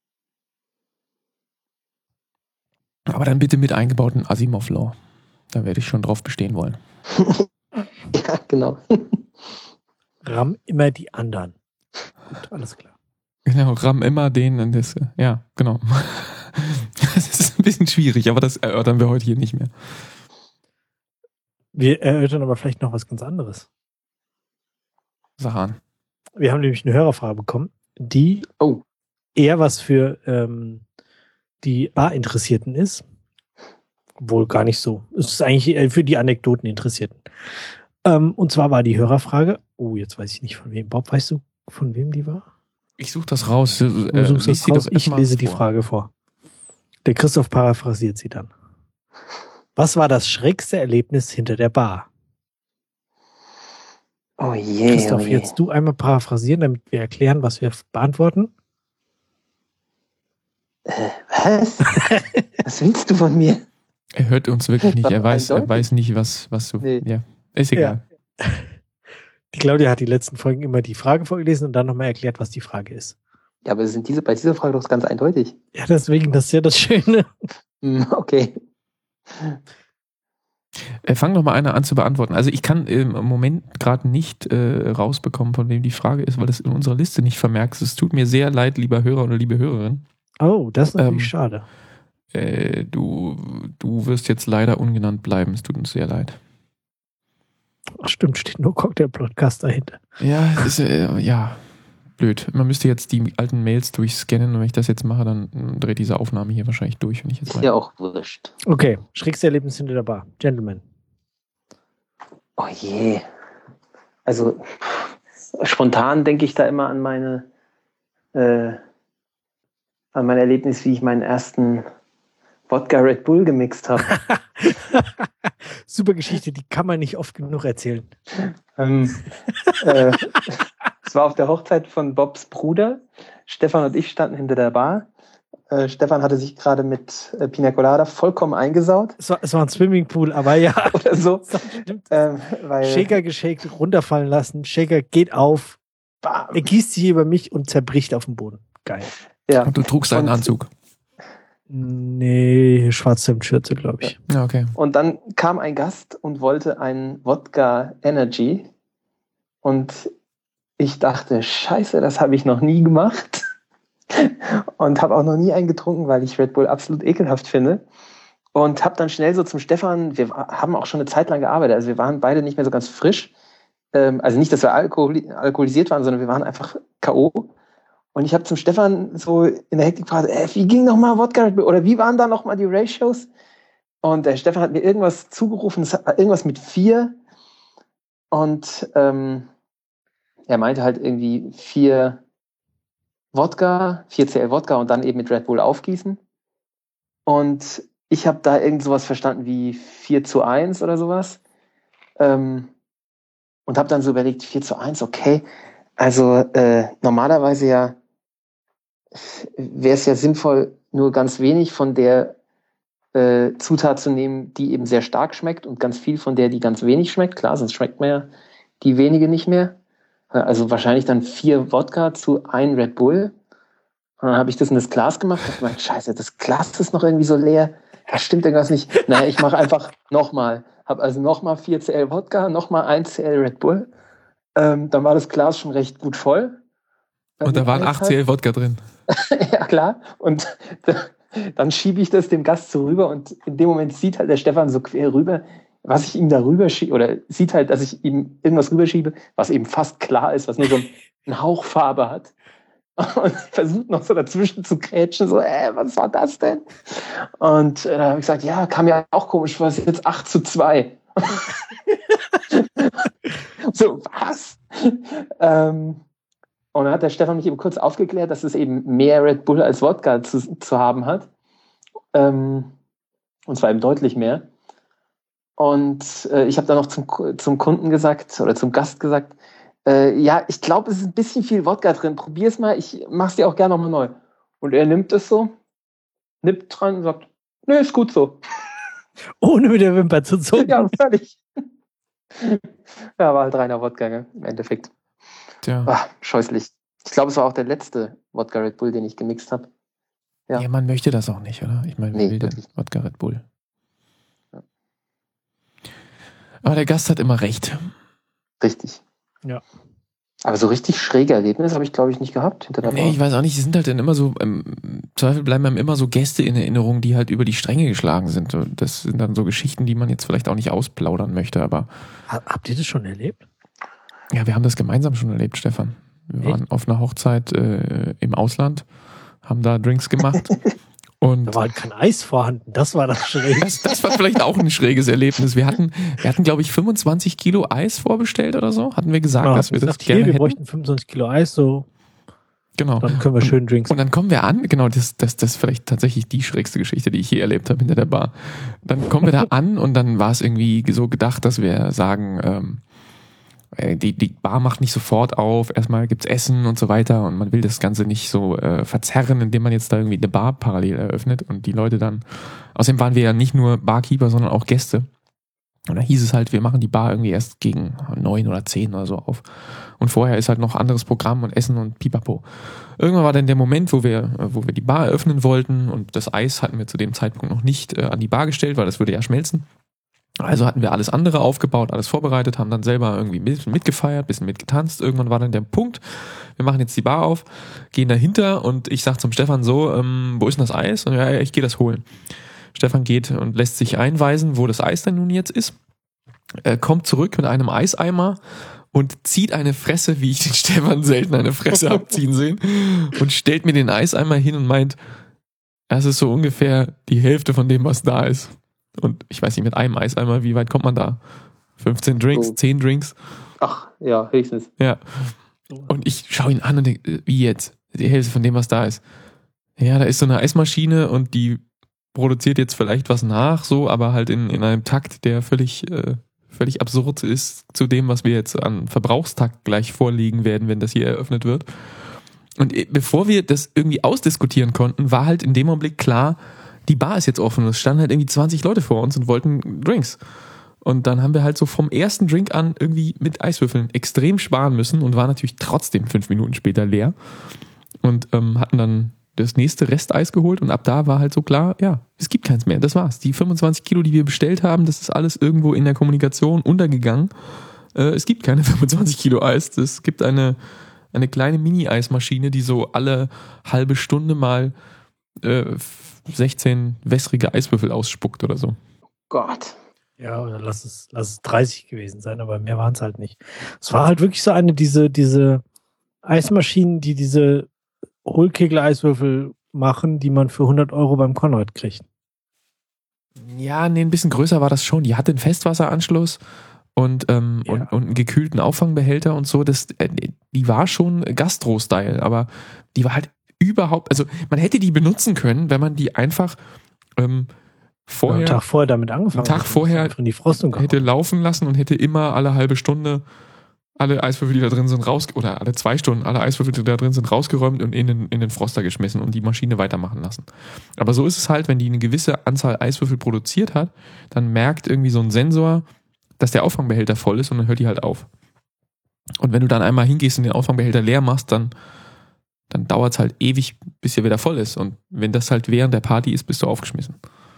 Speaker 2: Aber dann bitte mit eingebauten Asimov-Law. Da werde ich schon drauf bestehen wollen.
Speaker 3: Ja, genau.
Speaker 1: Ramm immer die anderen. Gut, alles klar.
Speaker 2: Genau, ramm immer den und das, ja, genau. Das ist ein bisschen schwierig, aber das erörtern wir heute hier nicht mehr.
Speaker 1: Wir erörtern aber vielleicht noch was ganz anderes.
Speaker 2: Sahan.
Speaker 1: Wir haben nämlich eine Hörerfrage bekommen, die
Speaker 3: Oh.
Speaker 1: eher was für ähm, die Bar-Interessierten ist. Wohl gar nicht so. Es ist eigentlich eher für die Anekdoten-Interessierten. Ähm, und zwar war die Hörerfrage, oh, jetzt weiß ich nicht von wem. Bob, weißt du, von wem die war?
Speaker 2: Ich suche das raus.
Speaker 1: Du
Speaker 2: Äh,
Speaker 1: suchst
Speaker 2: lies
Speaker 1: das
Speaker 2: sie
Speaker 1: raus.
Speaker 2: doch
Speaker 1: Ich
Speaker 2: erst mal
Speaker 1: lese die
Speaker 2: vor.
Speaker 1: Frage vor. Der Christoph paraphrasiert sie dann. Was war das schrägste Erlebnis hinter der Bar?
Speaker 3: Oh je,
Speaker 1: Christoph,
Speaker 3: oh je.
Speaker 1: jetzt du einmal paraphrasieren, damit wir erklären, was wir beantworten.
Speaker 3: Äh, was? Was willst du von mir?
Speaker 2: Er hört uns wirklich nicht.
Speaker 3: Das
Speaker 2: Er
Speaker 3: war
Speaker 2: weiß, er
Speaker 3: eindeutig.
Speaker 2: weiß nicht, was, was du.
Speaker 3: Nee.
Speaker 2: Ja, ist egal.
Speaker 1: Die Claudia hat die letzten Folgen immer die Frage vorgelesen und dann nochmal erklärt, was die Frage ist.
Speaker 3: Ja, aber sind diese, bei dieser Frage doch ganz eindeutig.
Speaker 1: Ja, deswegen, das ist ja das Schöne.
Speaker 3: Hm, okay.
Speaker 2: Äh, fang doch mal einer an zu beantworten. Also ich kann im Moment gerade nicht äh, rausbekommen, von wem die Frage ist, weil das in unserer Liste nicht vermerkt ist. Es tut mir sehr leid, lieber Hörer oder liebe Hörerin.
Speaker 1: Oh, das ist natürlich
Speaker 2: Ähm,
Speaker 1: schade.
Speaker 2: Äh, du, du wirst jetzt leider ungenannt bleiben. Es tut uns sehr leid.
Speaker 1: Ach stimmt, steht nur Cocktail-Podcast dahinter.
Speaker 2: Ja, es ist, äh, ja, blöd. Man müsste jetzt die alten Mails durchscannen und wenn ich das jetzt mache, dann äh, dreht diese Aufnahme hier wahrscheinlich durch. Wenn ich jetzt
Speaker 3: Ist
Speaker 2: mal
Speaker 3: ja auch wurscht.
Speaker 1: Okay, schrägste Erlebnis hinter der Bar. Gentlemen.
Speaker 3: Oh je. Also spontan denke ich da immer an meine äh, an mein Erlebnis, wie ich meinen ersten Wodka Red Bull gemixt habe.
Speaker 1: Super Geschichte, die kann man nicht oft genug erzählen.
Speaker 3: ähm, äh, es war auf der Hochzeit von Bobs Bruder. Stefan und ich standen hinter der Bar. Äh, Stefan hatte sich gerade mit äh, Pina Colada vollkommen eingesaut
Speaker 1: Es war, es war ein Swimmingpool, aber ja.
Speaker 3: oder so.
Speaker 1: Das stimmt.
Speaker 3: Ähm, weil
Speaker 1: Shaker geschakt, runterfallen lassen. Shaker geht auf.
Speaker 3: Bam.
Speaker 1: Er gießt sich über mich und zerbricht auf dem Boden. Geil.
Speaker 3: Ja.
Speaker 2: Und du trugst einen
Speaker 3: Und-
Speaker 2: Anzug.
Speaker 1: Nee, Schwarzhemd-Schürze, glaube ich.
Speaker 2: Ja, okay.
Speaker 3: Und dann kam ein Gast und wollte einen Wodka Energy. Und ich dachte, scheiße, das habe ich noch nie gemacht. Und habe auch noch nie einen getrunken, weil ich Red Bull absolut ekelhaft finde. Und habe dann schnell so zum Stefan, wir haben auch schon eine Zeit lang gearbeitet, also wir waren beide nicht mehr so ganz frisch. Ähm, also nicht, dass wir alkohol alkoholisiert waren, sondern wir waren einfach K O. Und ich habe zum Stefan so in der Hektik gefragt, äh, wie ging nochmal Wodka Red Bull? Oder wie waren da nochmal die Ratios? Und der Stefan hat mir irgendwas zugerufen, es hat irgendwas mit vier. Und ähm, er meinte halt irgendwie vier Wodka, vier C L Wodka und dann eben mit Red Bull aufgießen. Und ich habe da irgend sowas verstanden wie vier zu eins oder sowas. Ähm, und habe dann so überlegt, vier zu eins, okay. Also äh, normalerweise ja wäre es ja sinnvoll, nur ganz wenig von der äh, Zutat zu nehmen, die eben sehr stark schmeckt und ganz viel von der, die ganz wenig schmeckt. Klar, sonst schmeckt man ja die wenige nicht mehr. Also wahrscheinlich dann vier Wodka zu ein Red Bull. Und dann habe ich das in das Glas gemacht und gemeint, scheiße, das Glas ist noch irgendwie so leer. Da stimmt irgendwas nicht. Naja, ich mache einfach nochmal. Habe also nochmal vier C L Wodka, nochmal ein C L Red Bull. Ähm, dann war das Glas schon recht gut voll.
Speaker 2: Und da waren acht C L Wodka drin.
Speaker 3: Ja, klar. Und dann schiebe ich das dem Gast so rüber und in dem Moment sieht halt der Stefan so quer rüber, was ich ihm da rüberschiebe, oder sieht halt, dass ich ihm irgendwas rüberschiebe, was eben fast klar ist, was nur so einen Hauch Farbe hat. Und versucht noch so dazwischen zu krätschen, so, äh, was war das denn? Und äh, da habe ich gesagt, ja, kam ja auch komisch vor, es ist jetzt acht zu zwei. So, was? ähm, und dann hat der Stefan mich eben kurz aufgeklärt, dass es eben mehr Red Bull als Wodka zu, zu haben hat. Ähm, und zwar eben deutlich mehr. Und äh, ich habe dann noch zum, zum Kunden gesagt oder zum Gast gesagt, äh, ja, ich glaube, es ist ein bisschen viel Wodka drin. Probier es mal, ich mach's dir auch gerne nochmal neu. Und er nimmt es so, nippt dran und sagt, nö, ist gut so.
Speaker 1: Ohne mit der Wimper zu zucken.
Speaker 3: Ja, völlig. Ja, war halt reiner Wodka, gell, im Endeffekt.
Speaker 2: Tja.
Speaker 3: Ah, scheußlich. Ich glaube, es war auch der letzte Wodka Red Bull, den ich gemixt habe. Ja.
Speaker 2: Ja, man möchte das auch nicht, oder? Ich meine,
Speaker 3: Nee,
Speaker 2: wer will denn
Speaker 3: wirklich.
Speaker 2: Wodka Red Bull?
Speaker 3: Ja.
Speaker 2: Aber der Gast hat immer recht.
Speaker 3: Richtig.
Speaker 1: Ja.
Speaker 3: Aber so richtig schräge Erlebnisse habe ich, glaube ich, nicht gehabt hinter der Bar.
Speaker 2: Nee, ich weiß auch nicht, die sind halt dann immer so, im Zweifel bleiben einem immer so Gäste in Erinnerung, die halt über die Stränge geschlagen sind. Das sind dann so Geschichten, die man jetzt vielleicht auch nicht ausplaudern möchte, aber
Speaker 1: Ha- Habt ihr das schon erlebt?
Speaker 2: ja, wir haben das gemeinsam schon erlebt, Stefan. Wir
Speaker 1: Echt?
Speaker 2: waren auf einer Hochzeit äh, im Ausland, haben da Drinks gemacht und
Speaker 1: Da war halt kein Eis vorhanden. Das war das Schräge.
Speaker 2: das, das war vielleicht auch ein schräges Erlebnis. Wir hatten, wir hatten, glaube ich, fünfundzwanzig Kilo Eis vorbestellt oder so. Hatten wir gesagt,
Speaker 1: Genau,
Speaker 2: dass wir das
Speaker 1: gesagt,
Speaker 2: gerne
Speaker 1: hier, wir
Speaker 2: hätten.
Speaker 1: bräuchten fünfundzwanzig Kilo Eis, so,
Speaker 2: Genau.
Speaker 1: dann können wir schön Drinks
Speaker 2: Und dann kommen wir an, genau, das, das, das ist vielleicht tatsächlich die schrägste Geschichte, die ich je erlebt habe hinter der Bar. Dann kommen wir da an und dann war es irgendwie so gedacht, dass wir sagen, ähm, äh, die, die Bar macht nicht sofort auf, erstmal gibt's Essen und so weiter und man will das Ganze nicht so äh, verzerren, indem man jetzt da irgendwie eine Bar parallel eröffnet und die Leute dann, außerdem waren wir ja nicht nur Barkeeper, sondern auch Gäste. Und da hieß es halt, wir machen die Bar irgendwie erst gegen neun oder zehn oder so auf. Und vorher ist halt noch anderes Programm und Essen und Pipapo. Irgendwann war dann der Moment, wo wir, wo wir die Bar eröffnen wollten und das Eis hatten wir zu dem Zeitpunkt noch nicht äh, an die Bar gestellt, weil das würde ja schmelzen. Also hatten wir alles andere aufgebaut, alles vorbereitet, haben dann selber irgendwie ein bisschen mitgefeiert, ein bisschen mitgetanzt. Irgendwann war dann der Punkt, wir machen jetzt die Bar auf, gehen dahinter und ich sag zum Stefan so, ähm, wo ist denn das Eis? Und ja, ich gehe das holen. Stefan geht und lässt sich einweisen, wo das Eis denn nun jetzt ist. Er kommt zurück mit einem Eiseimer und zieht eine Fresse, wie ich den Stefan selten eine Fresse abziehen sehen, und stellt mir den Eiseimer hin und meint, das ist so ungefähr die Hälfte von dem, was da ist. Und ich weiß nicht, mit einem Eiseimer, wie weit kommt man da? fünfzehn Drinks,
Speaker 3: So.
Speaker 2: zehn Drinks?
Speaker 3: Ach, ja, höchstens.
Speaker 2: Ja. Und ich schaue ihn an und denke, wie jetzt? Die Hälfte von dem, was da ist. Ja, da ist so eine Eismaschine und die produziert jetzt vielleicht was nach, so, aber halt in, in einem Takt, der völlig, äh, völlig absurd ist zu dem, was wir jetzt an Verbrauchstakt gleich vorlegen werden, wenn das hier eröffnet wird. Und bevor wir das irgendwie ausdiskutieren konnten, war halt in dem Augenblick klar, die Bar ist jetzt offen. Es standen halt irgendwie zwanzig Leute vor uns und wollten Drinks. Und dann haben wir halt so vom ersten Drink an irgendwie mit Eiswürfeln extrem sparen müssen und waren natürlich trotzdem fünf Minuten später leer. Und ähm, hatten dann das nächste Resteis geholt und ab da war halt so klar, ja, es gibt keins mehr, das war's. Die fünfundzwanzig Kilo, die wir bestellt haben, das ist alles irgendwo in der Kommunikation untergegangen. Äh, es gibt keine fünfundzwanzig Kilo Eis, es gibt eine, eine kleine Mini-Eismaschine, die so alle halbe Stunde mal äh, sechzehn wässrige Eiswürfel ausspuckt oder so.
Speaker 3: Gott.
Speaker 1: Ja, oder lass es, lass es dreißig gewesen sein, aber mehr waren es halt nicht. Es war halt wirklich so eine, diese, diese Eismaschinen, die diese Hohlkegel-Eiswürfel machen, die man für hundert Euro beim Conrad kriegt.
Speaker 2: Ja, nee, ein bisschen größer war das schon. Die hatte einen Festwasseranschluss und, ähm,
Speaker 1: Ja.
Speaker 2: und, und einen gekühlten Auffangbehälter und so. Das, äh, die war schon Gastro-Style, aber die war halt überhaupt, also man hätte die benutzen können, wenn man die einfach ähm, vorher,
Speaker 1: Einen Tag vorher damit angefangen.
Speaker 2: Einen Tag
Speaker 1: hat,
Speaker 2: vorher
Speaker 1: einfach in die Frostung gehauen.
Speaker 2: hätte laufen lassen und hätte immer alle halbe Stunde alle Eiswürfel, die da drin sind, raus, oder alle zwei Stunden alle Eiswürfel, die da drin sind, rausgeräumt und in den, in den Froster geschmissen und die Maschine weitermachen lassen. Aber so ist es halt, wenn die eine gewisse Anzahl Eiswürfel produziert hat, dann merkt irgendwie so ein Sensor, dass der Auffangbehälter voll ist und dann hört die halt auf. Und wenn du dann einmal hingehst und den Auffangbehälter leer machst, dann, dann dauert es halt ewig, bis er wieder voll ist. Und wenn das halt während der Party ist, bist du aufgeschmissen.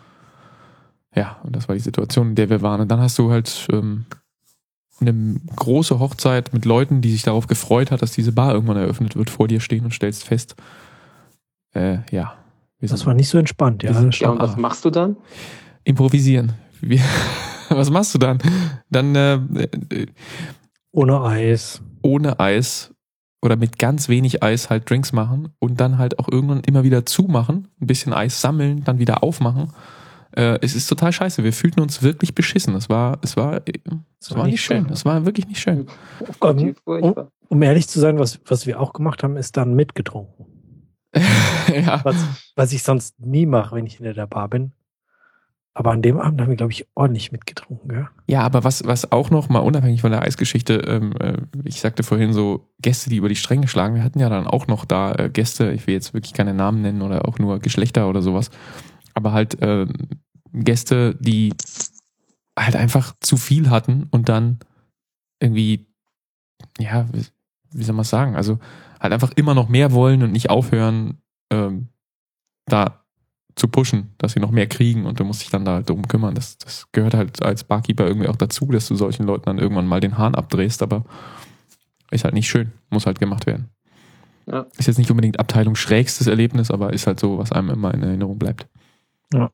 Speaker 2: Ja, und das war die Situation, in der wir waren. Und dann hast du halt ähm, eine große Hochzeit mit Leuten, die sich darauf gefreut hat, dass diese Bar irgendwann eröffnet wird, vor dir stehen und stellst fest, äh, ja. Wir
Speaker 1: Das war nicht so entspannt, ja.
Speaker 2: Wir sind-
Speaker 1: das
Speaker 3: Ja, und
Speaker 1: stimmt.
Speaker 3: was machst du dann?
Speaker 2: improvisieren. Wir, was machst du dann? Dann äh, äh,
Speaker 1: Ohne Eis.
Speaker 2: ohne Eis oder mit ganz wenig Eis halt Drinks machen und dann halt auch irgendwann immer wieder zumachen, ein bisschen Eis sammeln, dann wieder aufmachen. Äh, es ist total scheiße. Wir fühlten uns wirklich beschissen. Es war, es war, es war, nicht schön. Es war wirklich nicht schön.
Speaker 3: Oh Gott, wie
Speaker 1: Ähm,
Speaker 3: furchtbar.
Speaker 1: Um ehrlich zu sein, was, was wir auch gemacht haben, ist dann mitgetrunken.
Speaker 2: ja.
Speaker 1: Was, was ich sonst nie mache, wenn ich in der Bar bin. Aber an dem Abend haben wir, glaube ich, ordentlich mitgetrunken, gell?
Speaker 2: Ja, aber was, was auch noch mal unabhängig von der Eisgeschichte, ähm, äh, ich sagte vorhin so Gäste, die über die Stränge schlagen. Wir hatten ja dann auch noch da äh, Gäste, ich will jetzt wirklich keine Namen nennen oder auch nur Geschlechter oder sowas, aber halt ähm, Gäste, die halt einfach zu viel hatten und dann irgendwie, ja, wie, wie soll man es sagen, also halt einfach immer noch mehr wollen und nicht aufhören, ähm, da zu pushen, dass sie noch mehr kriegen und du musst dich dann da halt drum kümmern. Das, das gehört halt als Barkeeper irgendwie auch dazu, dass du solchen Leuten dann irgendwann mal den Hahn abdrehst, aber ist halt nicht schön, muss halt gemacht werden.
Speaker 3: Ja.
Speaker 2: Ist jetzt nicht unbedingt Abteilung schrägstes Erlebnis, aber ist halt so, was einem immer in Erinnerung bleibt.
Speaker 1: Ja.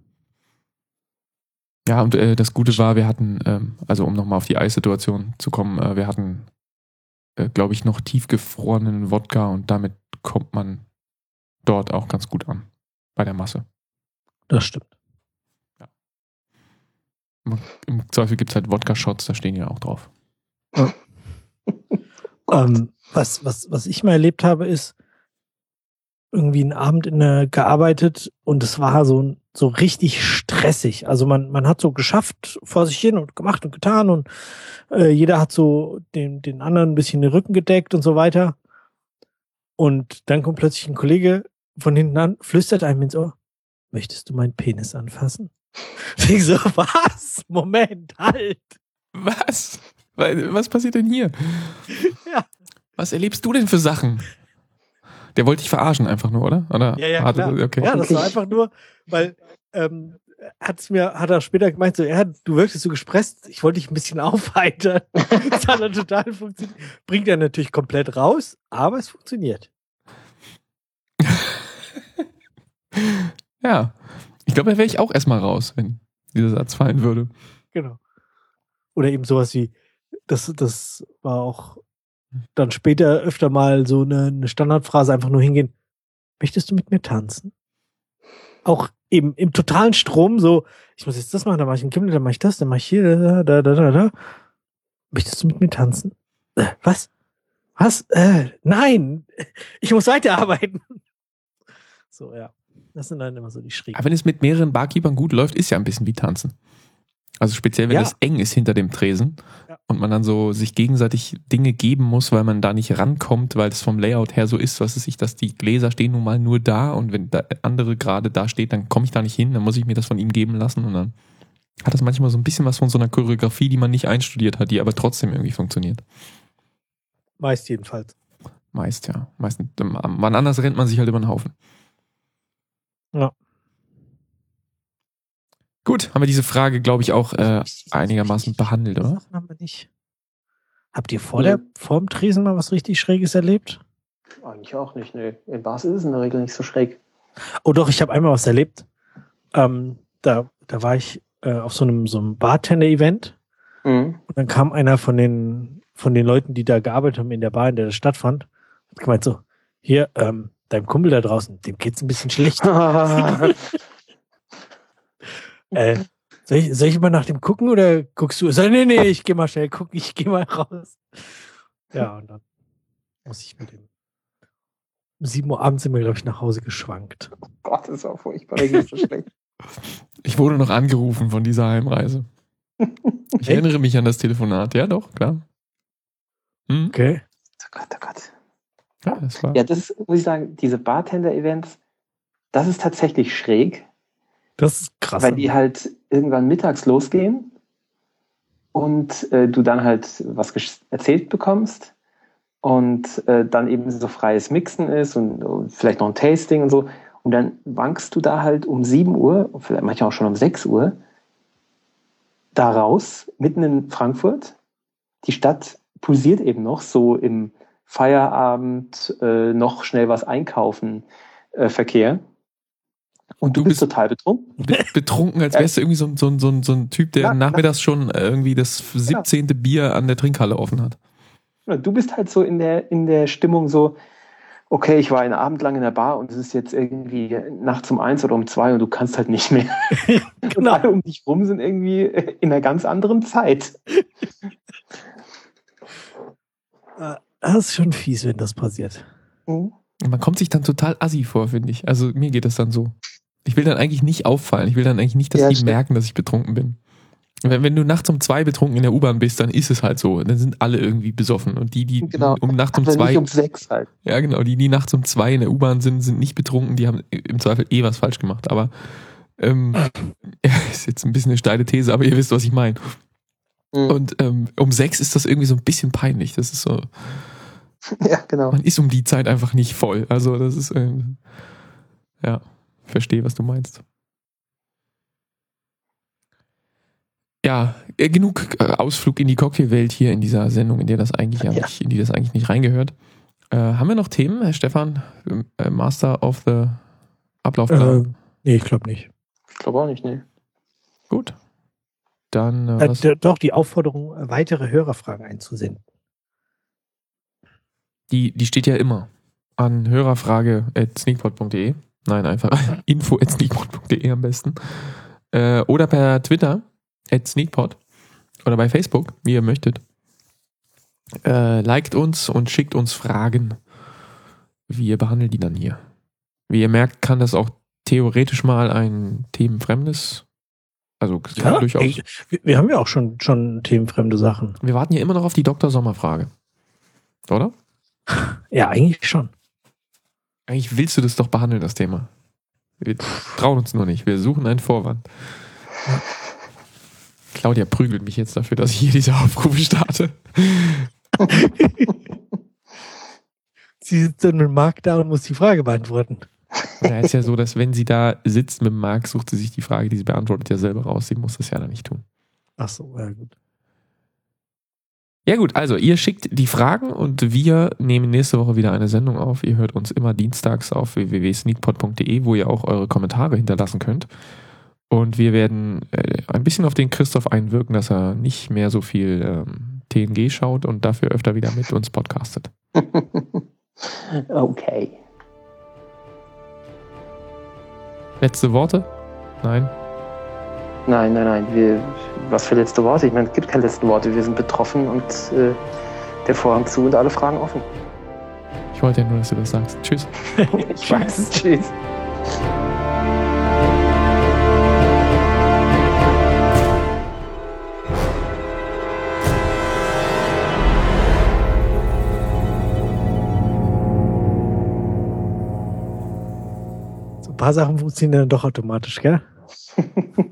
Speaker 2: Ja, und äh, das Gute war, wir hatten, ähm, also um nochmal auf die Eissituation zu kommen, äh, wir hatten, äh, glaube ich, noch tiefgefrorenen Wodka und damit kommt man dort auch ganz gut an. Bei der Masse.
Speaker 1: Das stimmt.
Speaker 2: Ja. Im Zweifel gibt es halt Wodka-Shots, da stehen ja auch drauf.
Speaker 1: Ja. ähm, was, was, was ich mal erlebt habe, ist irgendwie einen Abend in der gearbeitet und es war so, so richtig stressig. Also man, man hat so geschafft vor sich hin und gemacht und getan und äh, jeder hat so den, den anderen ein bisschen den Rücken gedeckt und so weiter. Und dann kommt plötzlich ein Kollege von hinten an, flüstert einem ins Ohr, möchtest du meinen Penis anfassen? Ich so, was? Moment, halt.
Speaker 2: Was? Was passiert denn hier?
Speaker 1: Ja.
Speaker 2: Was erlebst du denn für Sachen? Der wollte dich verarschen einfach nur, oder? oder?
Speaker 1: Ja, ja,
Speaker 2: Hatte,
Speaker 1: klar.
Speaker 2: okay.
Speaker 1: Ja, das war einfach nur, weil ähm, hat's mir, hat er später gemeint, so, ja, du wirktest so gestresst, ich wollte dich ein bisschen aufheitern. Das hat dann total funktioniert. Bringt er natürlich komplett raus, aber es funktioniert.
Speaker 2: Ja, ich glaube, da wäre ich auch erstmal raus, wenn dieser Satz fallen würde.
Speaker 1: Genau. Oder eben sowas wie, das, das war auch dann später öfter mal so eine, eine Standardphrase, einfach nur hingehen, möchtest du mit mir tanzen? Auch eben im totalen Strom, so, ich muss jetzt das machen, dann mache ich einen Kimmel, dann mache ich das, dann mache ich hier, da, da, da, da, da. Möchtest du mit mir tanzen? Äh, was? Was? Äh, nein! Ich muss weiterarbeiten. So, ja. Das sind dann immer so die Schrägen.
Speaker 2: Aber wenn es mit mehreren Barkeepern gut läuft, ist ja ein bisschen wie Tanzen. Also speziell, wenn
Speaker 1: Ja.
Speaker 2: es eng ist hinter dem Tresen
Speaker 1: Ja.
Speaker 2: und man dann so sich gegenseitig Dinge geben muss, weil man da nicht rankommt, weil es vom Layout her so ist, was es sich, dass die Gläser stehen nun mal nur da und wenn der andere gerade da steht, dann komme ich da nicht hin, dann muss ich mir das von ihm geben lassen und dann hat das manchmal so ein bisschen was von so einer Choreografie, die man nicht einstudiert hat, die aber trotzdem irgendwie funktioniert.
Speaker 1: Meist jedenfalls.
Speaker 2: Meist, ja. Meistens, wann anders rennt man sich halt über den Haufen.
Speaker 1: Ja.
Speaker 2: Gut, haben wir diese Frage, glaube ich, auch äh, einigermaßen behandelt, oder?
Speaker 1: Sachen haben wir nicht. Habt ihr vor, der, vor dem Tresen mal was richtig Schräges erlebt?
Speaker 3: Eigentlich auch nicht, ne. In Bars ist es in der Regel nicht so schräg.
Speaker 1: Oh doch, ich habe einmal was erlebt. Ähm, da, da war ich äh, auf so einem, so einem Bartender-Event
Speaker 3: Mhm.
Speaker 1: und dann kam einer von den, von den Leuten, die da gearbeitet haben in der Bar, in der das stattfand, hat gemeint so, hier, ähm, deinem Kumpel da draußen, dem geht's ein bisschen schlecht. äh, soll ich, soll ich mal nach dem gucken oder guckst du? Sag, nee, nee, ich geh mal schnell gucken, ich geh mal raus. Ja, und dann muss ich mit dem um sieben Uhr abends sind wir, glaube ich, nach Hause geschwankt.
Speaker 3: Oh Gott, ist auch furchtbar, der geht so schlecht.
Speaker 2: Ich wurde noch angerufen von dieser Heimreise. Ich
Speaker 1: Echt?
Speaker 2: erinnere mich an das Telefonat. Ja, doch, klar. Hm?
Speaker 1: Okay.
Speaker 3: Oh Gott, oh Gott.
Speaker 2: Ja, das war.
Speaker 3: Ja, das ist, muss ich sagen, diese Bartender-Events, das ist tatsächlich schräg,
Speaker 1: Das ist krass.
Speaker 3: weil die halt irgendwann mittags losgehen und äh, du dann halt was ges- erzählt bekommst und äh, dann eben so freies Mixen ist und, und vielleicht noch ein Tasting und so. Und dann wankst du da halt um sieben Uhr, vielleicht manchmal auch schon um sechs Uhr, da raus, mitten in Frankfurt. Die Stadt pulsiert eben noch so im Feierabend äh, noch schnell was einkaufen äh, Verkehr. Und du,
Speaker 2: Du
Speaker 3: bist,
Speaker 2: bist-
Speaker 3: total betrunken.
Speaker 2: Be- betrunken, als wärst du irgendwie so, ein- so, ein- so, ein- so ein Typ, der
Speaker 3: Ja,
Speaker 2: nachmittags schon irgendwie das siebzehnte Bier an der Trinkhalle offen hat.
Speaker 3: Du bist halt so in der, in der Stimmung so, okay, ich war einen Abend lang in der Bar und es ist jetzt irgendwie nachts um eins oder um zwei und du kannst halt nicht mehr. Und
Speaker 1: Genau.
Speaker 3: alle um dich rum sind irgendwie in einer ganz anderen Zeit.
Speaker 1: Äh, Das ist schon fies, wenn das passiert.
Speaker 3: Mhm.
Speaker 2: Man kommt sich dann total assi vor, finde ich. Also mir geht das dann so. Ich will dann eigentlich nicht auffallen. Ich will dann eigentlich nicht, dass
Speaker 3: Ja,
Speaker 2: die
Speaker 3: stimmt.
Speaker 2: merken, dass ich betrunken bin. Wenn, wenn du nachts um zwei betrunken in der U-Bahn bist, dann ist es halt so. Dann sind alle irgendwie besoffen. Und die, die
Speaker 3: Genau.
Speaker 2: um nachts um
Speaker 3: Aber
Speaker 2: zwei,
Speaker 3: nicht um sechs halt.
Speaker 2: ja genau, die, die nachts um zwei in der U-Bahn sind, sind nicht betrunken. Die haben im Zweifel eh was falsch gemacht. Aber ähm, ja, ist jetzt ein bisschen eine steile These, aber ihr wisst, was ich meine.
Speaker 3: Mhm.
Speaker 2: Und ähm, um sechs ist das irgendwie so ein bisschen peinlich. Das ist so,
Speaker 3: Ja, genau.
Speaker 2: man ist um die Zeit einfach nicht voll. Also das ist, ähm, ja, ich verstehe, was du meinst. Ja, äh, genug äh, Ausflug in die Cocktailwelt hier in dieser Sendung, in der das eigentlich ja
Speaker 3: Ja.
Speaker 2: nicht, in die das eigentlich nicht reingehört. Äh, haben wir noch Themen, Herr Stefan? Äh, Master of the Ablaufplan?
Speaker 1: Äh, nee, ich glaube nicht.
Speaker 3: Ich glaube auch nicht, ne.
Speaker 2: Gut. Dann äh,
Speaker 1: Äh,
Speaker 2: was,
Speaker 1: d- doch, die Aufforderung, äh, weitere Hörerfragen einzusenden.
Speaker 2: die, die steht ja immer an hörerfrage at sneakpot punkt de. Nein, einfach info at sneakpot punkt de am besten. Äh, oder per Twitter at sneakpot oder bei Facebook, wie ihr möchtet. Äh, liked uns und schickt uns Fragen. Wir behandeln die dann hier. Wie ihr merkt, kann das auch theoretisch mal ein themenfremdes, also es kann durchaus.
Speaker 1: ey, wir, wir haben ja auch schon, schon themenfremde Sachen.
Speaker 2: Wir warten ja immer noch auf die Doktor Sommer-Frage. Oder?
Speaker 1: Ja, eigentlich schon.
Speaker 2: Eigentlich willst du das doch behandeln, das Thema. Wir trauen uns nur nicht. Wir suchen einen Vorwand. Claudia prügelt mich jetzt dafür, dass ich hier diese Aufrufe starte.
Speaker 1: Sie sitzt dann mit Marc da und muss die Frage beantworten.
Speaker 2: Da ist ja so, dass wenn sie da sitzt mit Marc, sucht sie sich die Frage, die sie beantwortet, ja selber raus. Sie muss das ja dann nicht tun.
Speaker 1: Ach so, ja gut.
Speaker 2: Ja gut, also ihr schickt die Fragen und wir nehmen nächste Woche wieder eine Sendung auf. Ihr hört uns immer dienstags auf w w w punkt sneakpot punkt de, wo ihr auch eure Kommentare hinterlassen könnt. Und wir werden äh, ein bisschen auf den Christoph einwirken, dass er nicht mehr so viel ähm, T N G schaut und dafür öfter wieder mit uns podcastet.
Speaker 3: Okay.
Speaker 2: Letzte Worte? Nein?
Speaker 3: Nein, nein, nein. Wir, was für letzte Worte? Ich meine, es gibt keine letzten Worte. Wir sind betroffen und äh, der Vorhang zu und alle Fragen offen.
Speaker 2: Ich wollte ja nur, dass du das sagst. Tschüss.
Speaker 3: Ich weiß. Tschüss.
Speaker 1: So ein paar Sachen funktionieren dann doch automatisch, gell?